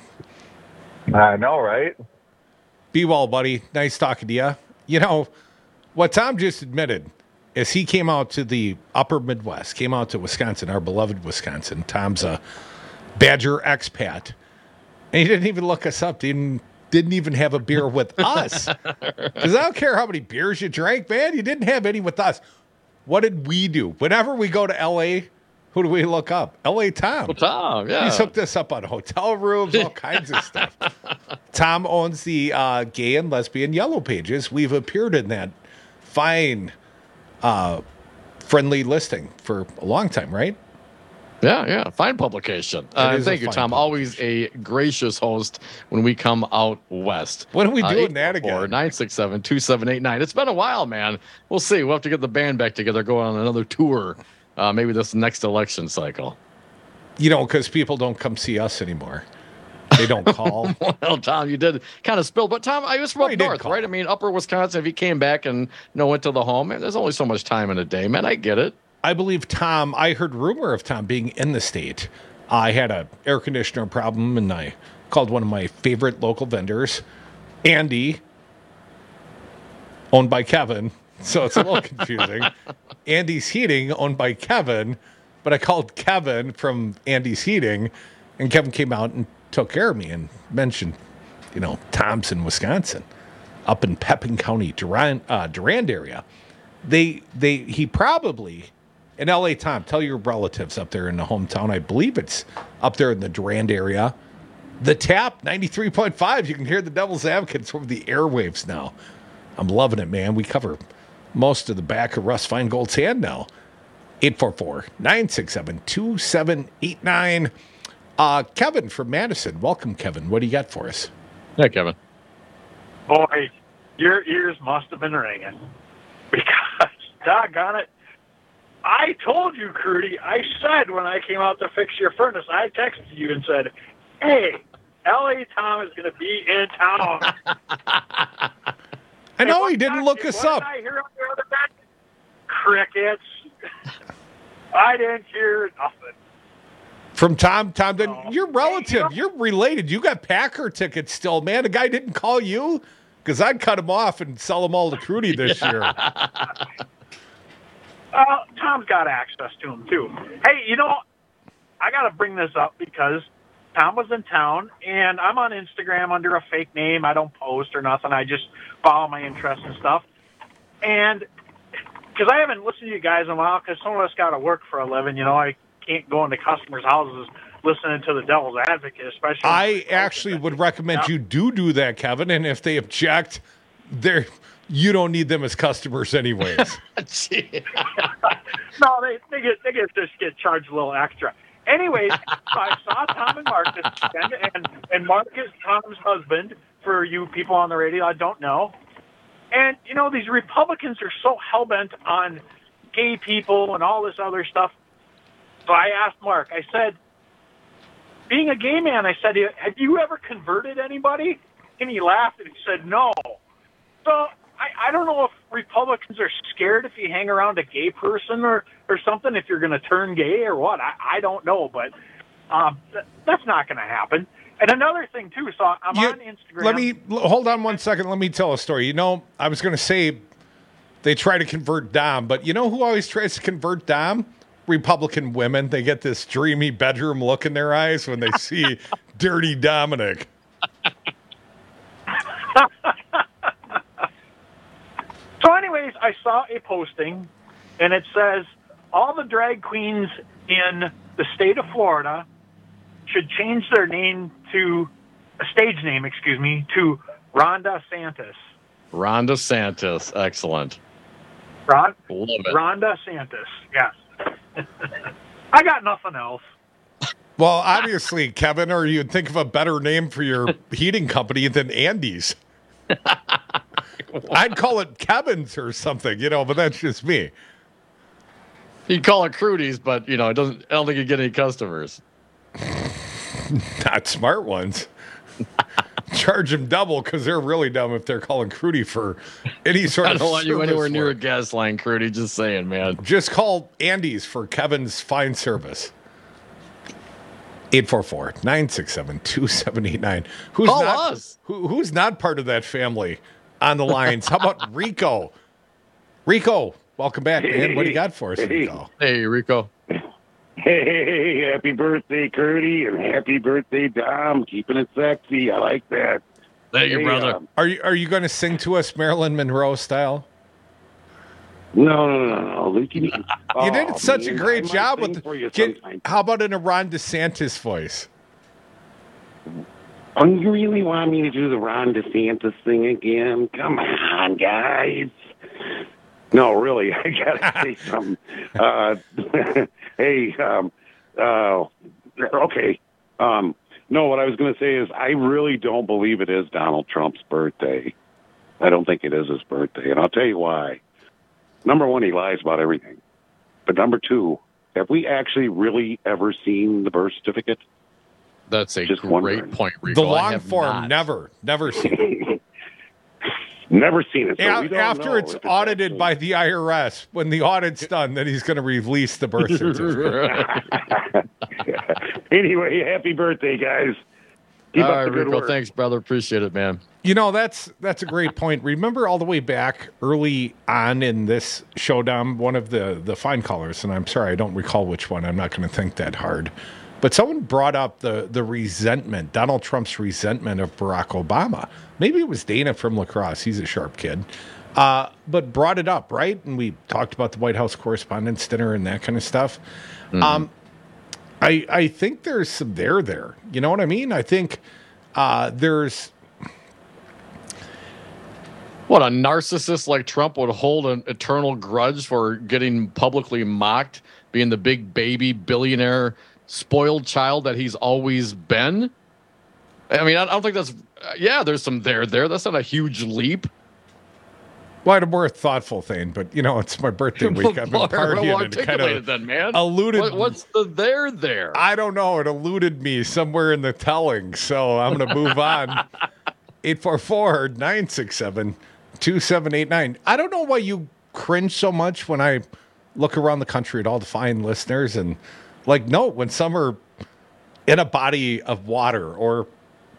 I know, right? Be well, buddy. Nice talking to you. You know, what Tom just admitted is he came out to the upper Midwest, came out to Wisconsin, our beloved Wisconsin. Tom's a Badger expat. And he didn't even look us up, didn't, didn't even have a beer with us. Because I don't care how many beers you drank, man. You didn't have any with us. What did we do? Whenever we go to L A, who do we look up? L A Tom. Well, Tom, yeah. He's hooked us up on hotel rooms, all kinds of stuff. Tom owns the uh, Gay and Lesbian Yellow Pages. We've appeared in that fine, uh, friendly listing for a long time, right? Yeah, yeah. Fine publication. Uh, is thank a you, fine Tom. Always a gracious host when we come out west. When are we Uh, doing that again? nine six seven, two seven eight nine. It's been a while, man. We'll see. We'll have to get the band back together, go on another tour, uh, maybe this next election cycle. You know, because people don't come see us anymore. They don't call. Well, Tom, you did kind of spill, but Tom, I was from Well, up he did north, call. right? I mean, upper Wisconsin, if he came back and you know, went to the home, man, there's only so much time in a day, man. I get it. I believe Tom, I heard rumor of Tom being in the state. I had a air conditioner problem, and I called one of my favorite local vendors, Andy, owned by Kevin. So it's a little confusing. Andy's Heating, owned by Kevin, but I called Kevin from Andy's Heating, and Kevin came out and took care of me and mentioned, you know, Thompson, Wisconsin, up in Pepin County, Durand, uh, Durand area. They, they, he probably, in L A, Tom, tell your relatives up there in the hometown. I believe it's up there in the Durand area. The Tap, ninety-three point five. You can hear the Devil's Advocates over the airwaves now. I'm loving it, man. We cover most of the back of Russ Feingold's hand now. eight four four, nine six seven, two seven eight nine. Uh, Kevin from Madison. Welcome, Kevin. What do you got for us? Yeah, Kevin. Boy, your ears must have been ringing. Because, doggone it, I told you, Crudy, I said when I came out to fix your furnace, I texted you and said, hey, L A Tom is going to be in town. I know he didn't look us up. What did I hear on the other end? Crickets. I didn't hear nothing. From Tom, Tom, then you're relative. You're related. You got Packer tickets still, man. The guy didn't call you? Because I'd cut him off and sell them all to Crudy this year. Uh, Tom's got access to them, too. Hey, you know, I got to bring this up because Tom was in town, and I'm on Instagram under a fake name. I don't post or nothing. I just follow my interests and stuff. And because I haven't listened to you guys in a while, because some of us got to work for a living, you know, I can't go into customers' houses listening to the devil's advocate, especially. I actually would recommend yeah. you do do that, Kevin. And if they object, they're, you don't need them as customers anyways. no, they, they get they get just get charged a little extra. Anyways, so I saw Tom and Mark this weekend, and, and Mark is Tom's husband, for you people on the radio I don't know. And, you know, these Republicans are so hell-bent on gay people and all this other stuff. So I asked Mark, I said, being a gay man, I said, have you ever converted anybody? And he laughed and he said, no. So I, I don't know if Republicans are scared if you hang around a gay person or, or something, if you're going to turn gay or what. I, I don't know, but um, th- that's not going to happen. And another thing, too, so I'm You- on Instagram. Let me hold on one second. Let me tell a story. You know, I was going to say they try to convert Dom, but you know who always tries to convert Dom? Republican women. They get this dreamy bedroom look in their eyes when they see dirty Dominic. So anyways, I saw a posting, and it says, all the drag queens in the state of Florida should change their name to, a stage name, excuse me, to Ron DeSantis. Ron DeSantis. Excellent. Ron? Love it. Ron DeSantis, yes. I got nothing else. Well, obviously, Kevin, or you'd think of a better name for your heating company than Andy's. I'd call it Kevin's or something, you know, but that's just me. You'd call it Crudy's, but, you know, it doesn't. I don't think you get any customers. Not smart ones. Charge them double because they're really dumb if they're calling Crudy for any sort I of don't want you anywhere service near a work. gas line, Crudy. Just saying, man. Just call Andy's for Kevin's fine service. eight four four, nine six seven, two seven eight nine. Who's Call not, us. Who, who's not part of that family on the lines? How about Rico? Rico, welcome back, man. What do you got for us, Rico? Hey, Rico. Hey, happy birthday, Curdy, and happy birthday, Dom. Keeping it sexy. I like that. Thank you, Hey, brother. um, Are you are you going to sing to us Marilyn Monroe style? No, no, no, no. You, can, You oh, did such a man, great I might job sing with for you the, get, sometime. how about in a Ron DeSantis voice? Oh, you really want me to do the Ron DeSantis thing again? Come on, guys. No, really, I gotta say something. Uh, hey, um, uh, okay. Um, no, what I was going to say is I really don't believe it is Donald Trump's birthday. I don't think it is his birthday, and I'll tell you why. Number one, he lies about everything. But number two, have we actually really ever seen the birth certificate? That's a Just great wondering. point, Rico. The I long have form, not. never, never seen it. Never seen it. So A- we don't After know it's if audited actually- by the I R S, when the audit's done, then he's going to release the birth certificate. Anyway, happy birthday, guys. Keep All up right, the good Rico. work. Thanks, brother. Appreciate it, man. You know, that's that's a great point. Remember all the way back early on in this showdown, one of the, the fine callers, and I'm sorry, I don't recall which one. I'm not going to think that hard. But someone brought up the, the resentment, Donald Trump's resentment of Barack Obama. Maybe it was Dana from La Crosse. He's a sharp kid. Uh, but brought it up, right? And we talked about the White House Correspondents' Dinner and that kind of stuff. Mm-hmm. Um, I I think there's some there there. You know what I mean? I think uh, there's... What, a narcissist like Trump would hold an eternal grudge for getting publicly mocked, being the big baby billionaire spoiled child that he's always been? I mean, I don't think that's... Uh, yeah, there's some there there. That's not a huge leap. Well, a more thoughtful thing, but, you know, it's my birthday week. I've been Well, partying and kind articulate it of then, man. eluded... What, what's the there there? I don't know. It eluded me somewhere in the telling, so I'm going to move on. eight four four, nine six seven, two seven eight nine. I don't know why you cringe so much when I look around the country at all the fine listeners and, like, no, when some are in a body of water or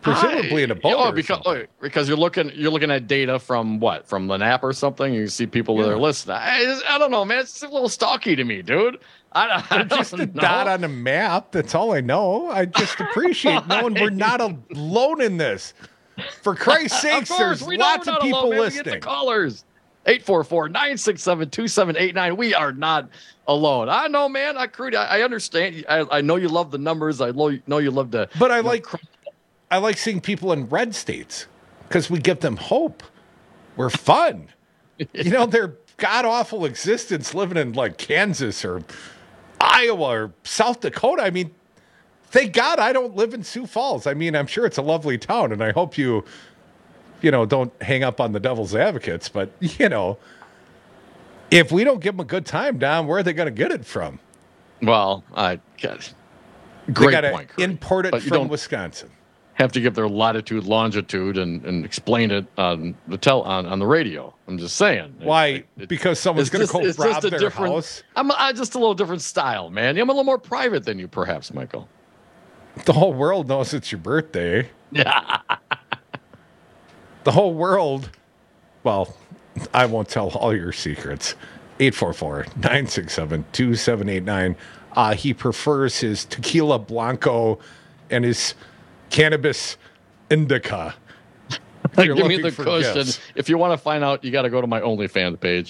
presumably in a boat. Oh, or because something. oh, because you're looking you're looking at data from what from the N A P or something. You see people that Yeah. are listening. I, I don't know, man. It's a little stalky to me, dude. I, I don't Just a know. dot on a map. That's all I know. I just appreciate knowing we're not alone in this. For Christ's sakes, Of course, there's we know lots we're of not people alone, man. We listening. Get the callers. eight four four, nine six seven, two seven eight nine. We are not alone. I know, man. I, Crudy, I, I understand. I, I know you love the numbers. I lo- know you love to. But I you know, like cr- I like seeing people in red states because we give them hope. We're fun. You know, their god awful existence living in like Kansas or Iowa or South Dakota. I mean, thank God I don't live in Sioux Falls. I mean, I'm sure it's a lovely town, and I hope you, you know, don't hang up on the devil's advocates. But you know, if we don't give them a good time, Don, where are they going to get it from? Well, I got They great gotta point. Crudy. import it But you from don't Wisconsin. have to give their latitude, longitude, and, and explain it on the tel on, on the radio. I'm just saying. Why? It- it- because someone's it's going to just- go it's rob just a their different- house. I'm, I'm just a little different style, man. I'm a little more private than you, perhaps, Michael. The whole world knows it's your birthday. Yeah. The whole world, well, I won't tell all your secrets. eight four four, nine six seven, two seven eight nine. Uh, he prefers his tequila blanco and his cannabis indica. If you're Give me looking the for cushion. gifts. If you want to find out, you got to go to my OnlyFans page.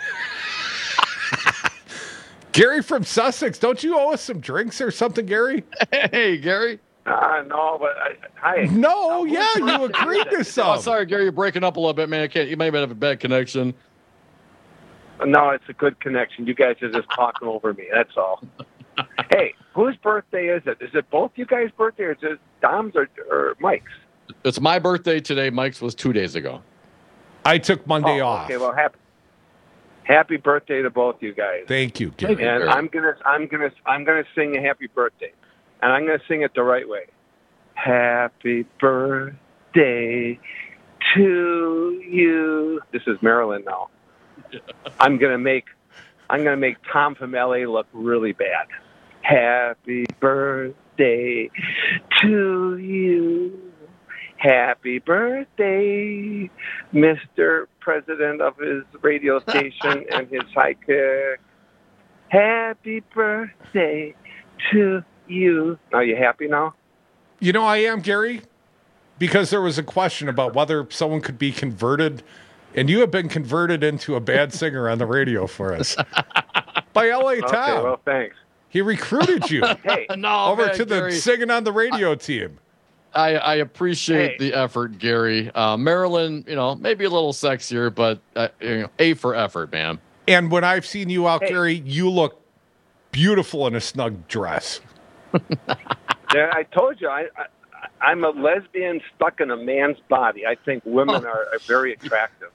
Gary from Sussex, don't you owe us some drinks or something, Gary? Hey, Gary. Uh, no, but I, hi. No, yeah, you agreed to some. Oh, sorry, Gary. You're breaking up a little bit, man. I can't. You may have a bad connection. No, it's a good connection. You guys are just talking over me. That's all. Hey, whose birthday is it? Is it both you guys' birthday, or is it Dom's or, or Mike's? It's my birthday today. Mike's was two days ago. I took Monday Oh, off. Okay, well, happy happy birthday to both you guys. Thank you, Gary. And I'm gonna I'm gonna I'm gonna sing a happy birthday, and I'm gonna sing it the right way. Happy birthday to you. This is Maryland now. I'm gonna make I'm gonna make Tom from L A look really bad. Happy birthday to you. Happy birthday, Mister President of his radio station and his sidekick. Happy birthday to you. Are you happy now? You know, I am, Gary, because there was a question about whether someone could be converted, and you have been converted into a bad singer on the radio for us by L A Tom. Okay, well, thanks. He recruited you Hey, No, over man, to the Gary. singing on the radio team. I, I appreciate Hey. the effort, Gary. Uh, Maryland, you know, maybe a little sexier, but uh, you know, A for effort, man. And when I've seen you out, Hey. Gary, you look beautiful in a snug dress. Yeah, I told you, I, I, I'm a lesbian stuck in a man's body. I think women are, are very attractive.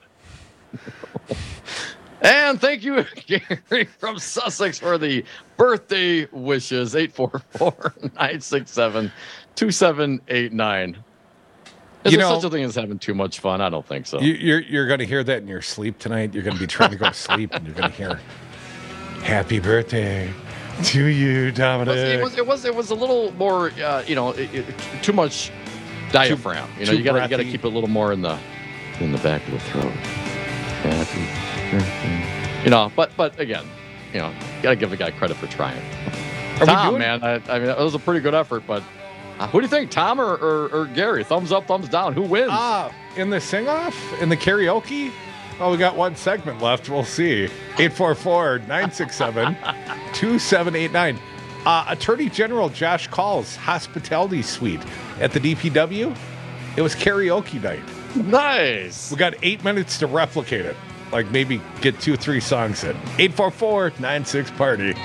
And thank you, Gary from Sussex, for the birthday wishes. eight four four, nine six seven, two seven eight nine. Is You there know- such a thing as having too much fun? I don't think so. You, you're you're going to hear that in your sleep tonight. You're going to be trying to go to sleep, and you're going to hear "Happy Birthday to you, Dominic." It was, it was it was a little more, uh, you know, it, it, too much diaphragm. you know, too you got to you got to breathy. keep it a little more in the in the back of the throat. Happy birthday. You know, but but again, you know, got to give the guy credit for trying. Are we Tom, doing- man, I, I mean, it was a pretty good effort, but uh, who do you think, Tom or, or, or Gary? Thumbs up, thumbs down. Who wins? Ah, in the sing off, in the karaoke. Oh, we got one segment left. We'll see. eight four four, nine six seven, two seven eight nine. Uh, Attorney General Josh Call's hospitality suite at the D P W. It was karaoke night. Nice. We got eight minutes to replicate it. Like maybe get two or three songs in. eight four four, nine six party.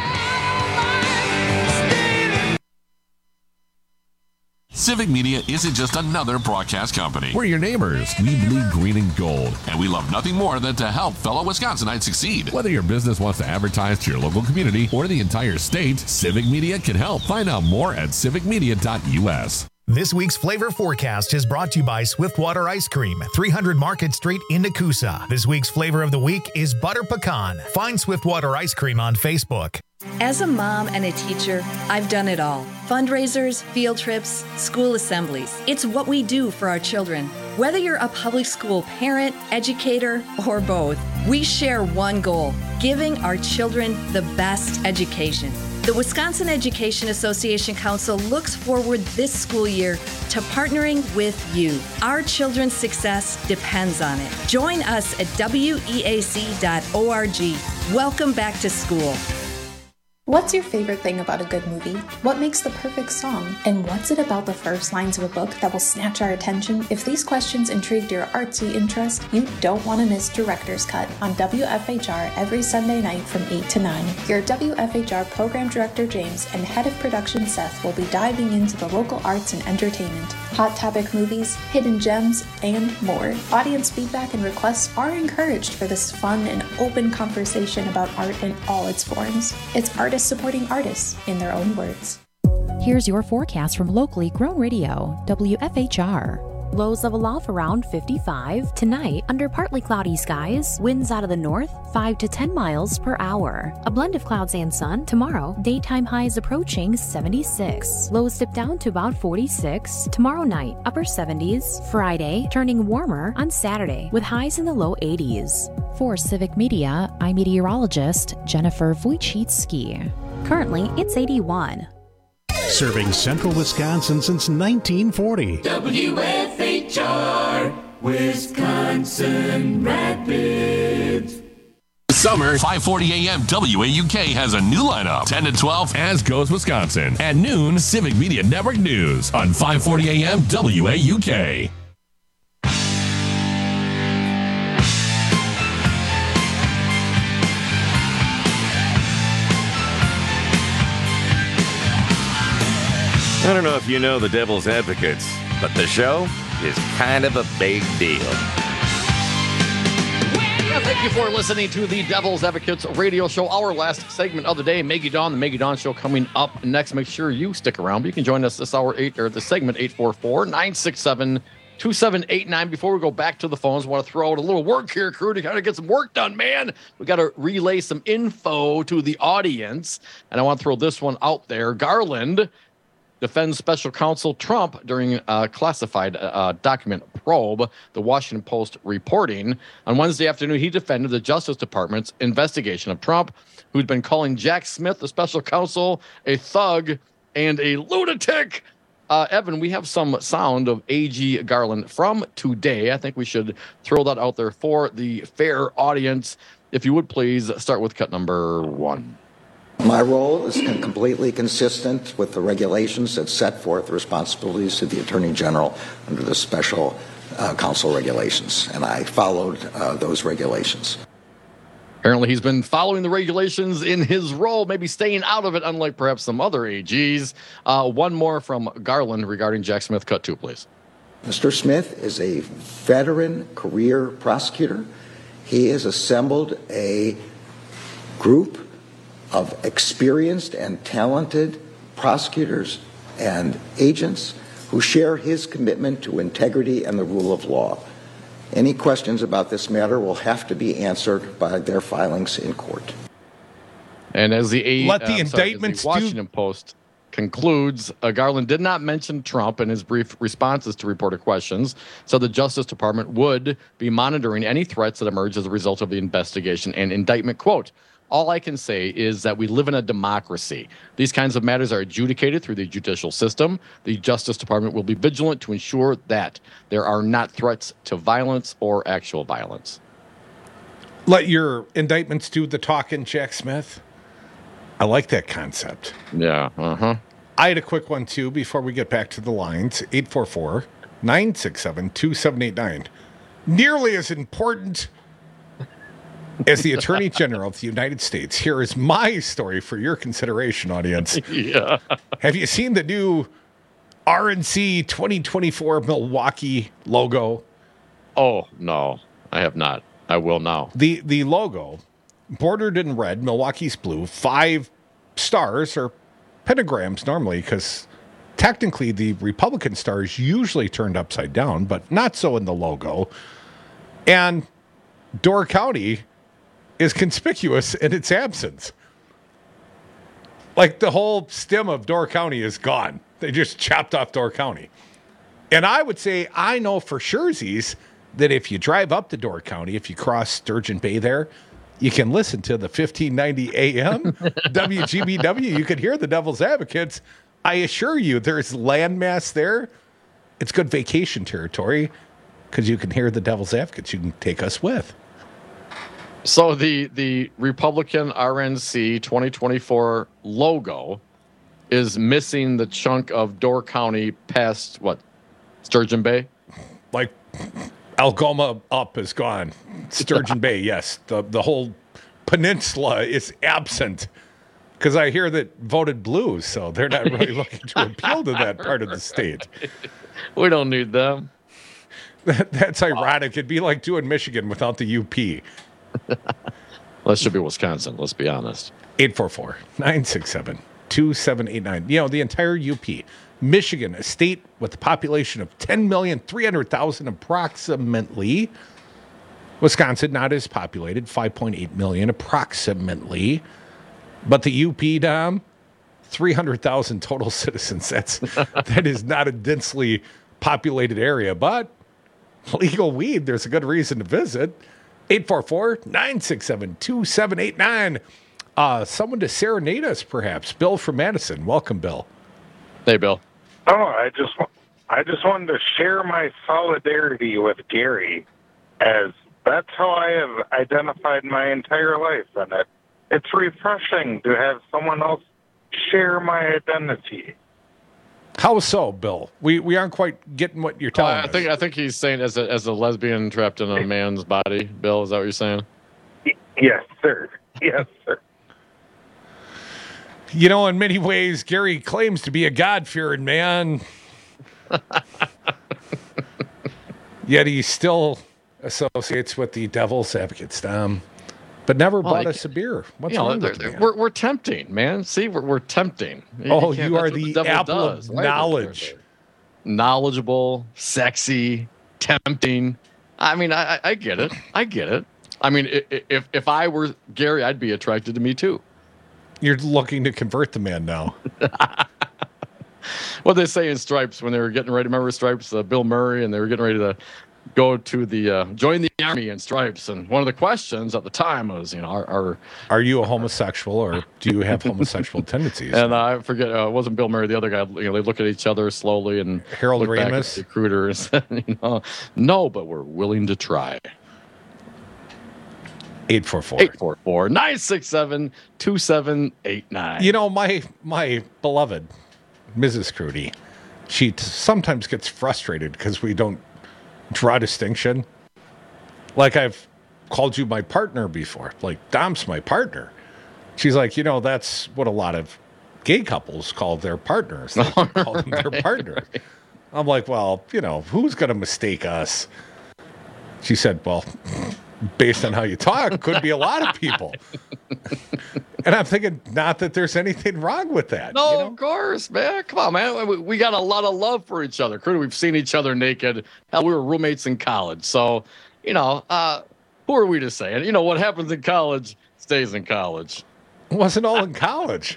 Civic Media isn't just another broadcast company. We're your neighbors. We bleed green and gold. And we love nothing more than to help fellow Wisconsinites succeed. Whether your business wants to advertise to your local community or the entire state, Civic Media can help. Find out more at civic media dot U S. This week's Flavor Forecast is brought to you by Swiftwater Ice Cream, three hundred Market Street in Nakusa. This week's flavor of the week is Butter Pecan. Find Swiftwater Ice Cream on Facebook. As a mom and a teacher, I've done it all. Fundraisers, field trips, school assemblies. It's what we do for our children. Whether you're a public school parent, educator, or both, we share one goal: giving our children the best education. The Wisconsin Education Association Council looks forward this school year to partnering with you. Our children's success depends on it. Join us at W E A C dot org. Welcome back to school. What's your favorite thing about a good movie? What makes the perfect song? And what's it about the first lines of a book that will snatch our attention? If these questions intrigued your artsy interest, you don't want to miss Director's Cut on W F H R every Sunday night from eight to nine. Your W F H R Program Director James and Head of Production Seth will be diving into the local arts and entertainment, hot topic movies, hidden gems, and more. Audience feedback and requests are encouraged for this fun and open conversation about art in all its forms. It's artists supporting artists in their own words. Here's your forecast from locally grown radio, W F H R. Lows level off around fifty-five. Tonight, under partly cloudy skies, winds out of the north, five to ten miles per hour. A blend of clouds and sun. Tomorrow, daytime highs approaching seventy-six. Lows dip down to about forty-six. Tomorrow night, upper seventies. Friday, turning warmer on Saturday, with highs in the low eighties. For Civic Media, I'm meteorologist Jennifer Wojcicki. Currently, it's eighty-one. Serving central Wisconsin since nineteen forty. W F H R, Wisconsin Rapids. Summer, five forty a.m. W A U K has a new lineup. ten to twelve, As Goes Wisconsin. At noon, Civic Media Network News on five forty a.m. W A U K. I don't know if you know the Devil's Advocates, but the show is kind of a big deal. Yeah, thank you for listening to the Devil's Advocates radio show. Our last segment of the day, Maggie Dawn, the Maggie Dawn Show coming up next. Make sure you stick around. You can join us this hour eight or the segment eight four four, nine six seven, two seven eight nine. Before we go back to the phones, I want to throw out a little work here, crew, to kind of get some work done, man. We got to relay some info to the audience, and I want to throw this one out there. Garland defends special counsel Trump during a classified uh, document probe, the Washington Post reporting. On Wednesday afternoon, he defended the Justice Department's investigation of Trump, who'd been calling Jack Smith, the special counsel, a thug and a lunatic. Uh, Evan, we have some sound of A G Garland from today. I think we should throw that out there for the fair audience. If you would please start with cut number one. My role is completely consistent with the regulations that set forth the responsibilities of the Attorney General under the special uh, counsel regulations, and I followed uh, those regulations. Apparently he's been following the regulations in his role, maybe staying out of it, unlike perhaps some other A Gs. Uh, one more from Garland regarding Jack Smith. Cut two, please. Mister Smith is a veteran career prosecutor. He has assembled a group of experienced and talented prosecutors and agents who share his commitment to integrity and the rule of law. Any questions about this matter will have to be answered by their filings in court. And as the, a, Let the uh, indictments sorry, as the Washington do- Post concludes, uh, Garland did not mention Trump in his brief responses to reporter questions, so the Justice Department would be monitoring any threats that emerge as a result of the investigation and indictment. Quote, all I can say is that we live in a democracy. These kinds of matters are adjudicated through the judicial system. The Justice Department will be vigilant to ensure that there are not threats to violence or actual violence. Let your indictments do the talking, Jack Smith. I like that concept. Yeah, uh-huh. I had a quick one, too, before we get back to the lines. eight four four, nine six seven, two seven eight nine. Nearly as important as the Attorney General of the United States, here is my story for your consideration, audience. Yeah. Have you seen the new R N C twenty twenty-four Milwaukee logo? Oh, no, I have not. I will now. The the logo, bordered in red, Milwaukee's blue, five stars or pentagrams normally, because technically the Republican star is usually turned upside down, but not so in the logo. And Door County is conspicuous in its absence. Like the whole stem of Door County is gone. They just chopped off Door County. And I would say, I know for surezies that if you drive up to Door County, if you cross Sturgeon Bay there, you can listen to the fifteen ninety A M W G B W. You can hear the Devil's Advocates. I assure you, there's landmass there. It's good vacation territory because you can hear the Devil's Advocates. You can take us with. So the the Republican R N C twenty twenty-four logo is missing the chunk of Door County past, what, Sturgeon Bay? Like Algoma up is gone. Sturgeon Bay, yes. The the whole peninsula is absent because I hear that voted blue, so they're not really looking to appeal to that part of the state. We don't need them. That, that's ironic. It'd be like doing Michigan without the U P. Well, it should be Wisconsin, let's be honest. eight four four, nine six seven, two seven eight nine. You know, the entire U P. Michigan, a state with a population of ten million three hundred thousand approximately. Wisconsin, not as populated, five point eight million approximately. But the U P, Dom, three hundred thousand total citizens. That's, that is not a densely populated area, but legal weed, there's a good reason to visit. eight four four, nine six seven, two seven eight nine. Uh, someone to serenade us, perhaps. Bill from Madison. Welcome, Bill. Hey, Bill. Oh, I just I just wanted to share my solidarity with Gary, as that's how I have identified my entire life, and it it's refreshing to have someone else share my identity. How so, Bill? We we aren't quite getting what you're telling uh, I us. think I think he's saying as a as a lesbian trapped in a man's body. Bill, is that what you're saying? Yes, sir. Yes, sir. You know, in many ways, Gary claims to be a God-fearing man. Yet he still associates with the Devil's Advocates, um, but never Well, bought I us a beer. What's You know, wrong they're- with they're- me? we're we're tempting, man. See, we're we're tempting. Oh, can't- you are that's what the devil apple does, of right? knowledge. Knowledgeable, sexy, tempting. I mean, I, I I get it. I get it. I mean, i- i- if if I were Gary, I'd be attracted to me too. You're looking to convert the man now. What they say in Stripes when they were getting ready. Remember Stripes, uh, Bill Murray, and they were getting ready to go to the uh, join the army in Stripes. And one of the questions at the time was, you know, are are, are you a homosexual or do you have homosexual tendencies? And uh, I forget, uh, it wasn't Bill Murray, the other guy. You know, they look at each other slowly and Harold look back at Ramis? the recruiter and said, you know, no, but we're willing to try. eight four four. eight four four, nine six seven, two seven eight nine. You know, my my beloved Missus Crudy, she t- sometimes gets frustrated because we don't draw distinction. Like I've called you my partner before. Like Dom's my partner. She's like, you know, that's what a lot of gay couples call their partners. They call them their partner. Right. I'm like, well, you know, who's going to mistake us? She said, well, based on how you talk, could be a lot of people. And I'm thinking, not that there's anything wrong with that. No, you know? of course, man. Come on, man. We, we got a lot of love for each other. Crudy, we've seen each other naked. Hell, we were roommates in college. So, you know, uh, who are we to say? And, you know, what happens in college stays in college. It wasn't all in college.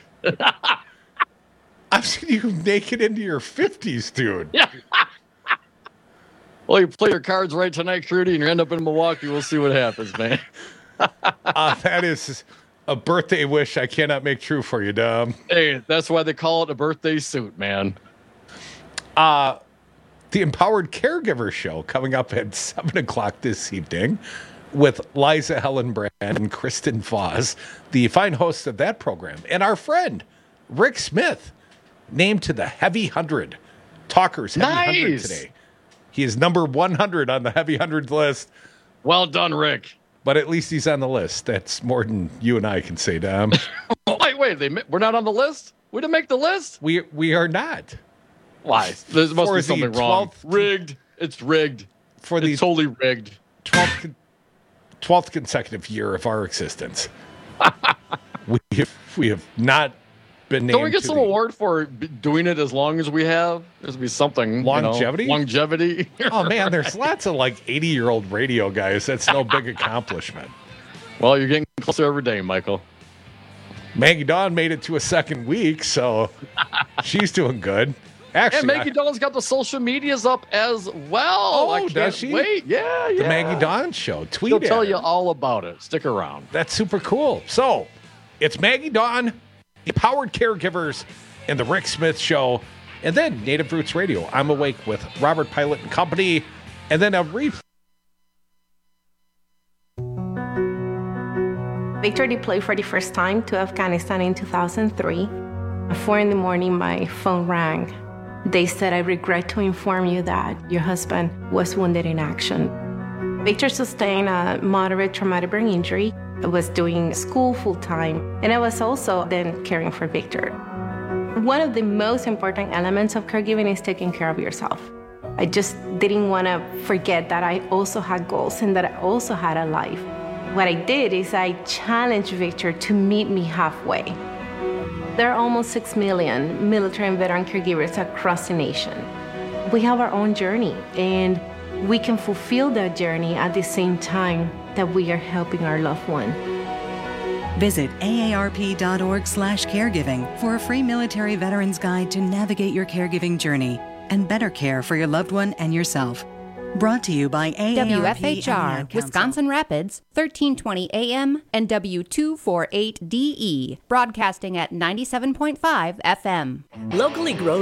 I've seen you naked into your fifties, dude. Yeah. Well, you play your cards right tonight, Crudy, and you end up in Milwaukee. We'll see what happens, man. uh, that is a birthday wish I cannot make true for you, Dom. Hey, that's why they call it a birthday suit, man. Uh, the Empowered Caregiver Show coming up at seven o'clock this evening with Liza Helen Brand and Kristen Voss, the fine hosts of that program, and our friend Rick Smith, named to the Heavy one hundred. Talkers Heavy Nice. one hundred today. He is number one hundred on the Heavy one hundred list. Well done, Rick. But at least he's on the list. That's more than you and I can say, Dom. wait, wait. They, we're not on the list? We didn't make the list? We we are not. Why? There must For be the something wrong. twelfth Rigged. It's rigged. For the it's totally rigged. twelfth, twelfth consecutive year of our existence. we, have, we have not been named. Don't we get to some the award for b- doing it as long as we have? There's be something longevity. You know, longevity. Oh man, there's lots of like eighty-year-old radio guys. That's no big accomplishment. Well, you're getting closer every day, Michael. Maggie Dawn made it to a second week, so she's doing good. Actually, and Maggie I, Dawn's got the social medias up as well. Oh, I can't does she? Wait, yeah, yeah. The Maggie Dawn Show. Tweet She'll at tell her. you all about it. Stick around. That's super cool. So, it's Maggie Dawn, Empowered Caregivers, and the Rick Smith Show, and then Native Roots Radio. I'm Awake with Robert Pilot and Company, and then a replay. Victor deployed for the first time to Afghanistan in two thousand three. At four in the morning, my phone rang. They said, I regret to inform you that your husband was wounded in action. Victor sustained a moderate traumatic brain injury. I was doing school full-time, and I was also then caring for Victor. One of the most important elements of caregiving is taking care of yourself. I just didn't want to forget that I also had goals and that I also had a life. What I did is I challenged Victor to meet me halfway. There are almost six million military and veteran caregivers across the nation. We have our own journey, and we can fulfill that journey at the same time that we are helping our loved one. Visit A A R P dot org slash caregiving for a free military veterans guide to navigate your caregiving journey and better care for your loved one and yourself. Brought to you by A A R P W F H R, Wisconsin Rapids, thirteen twenty A M and W two forty-eight D E, broadcasting at ninety-seven point five F M. Locally grown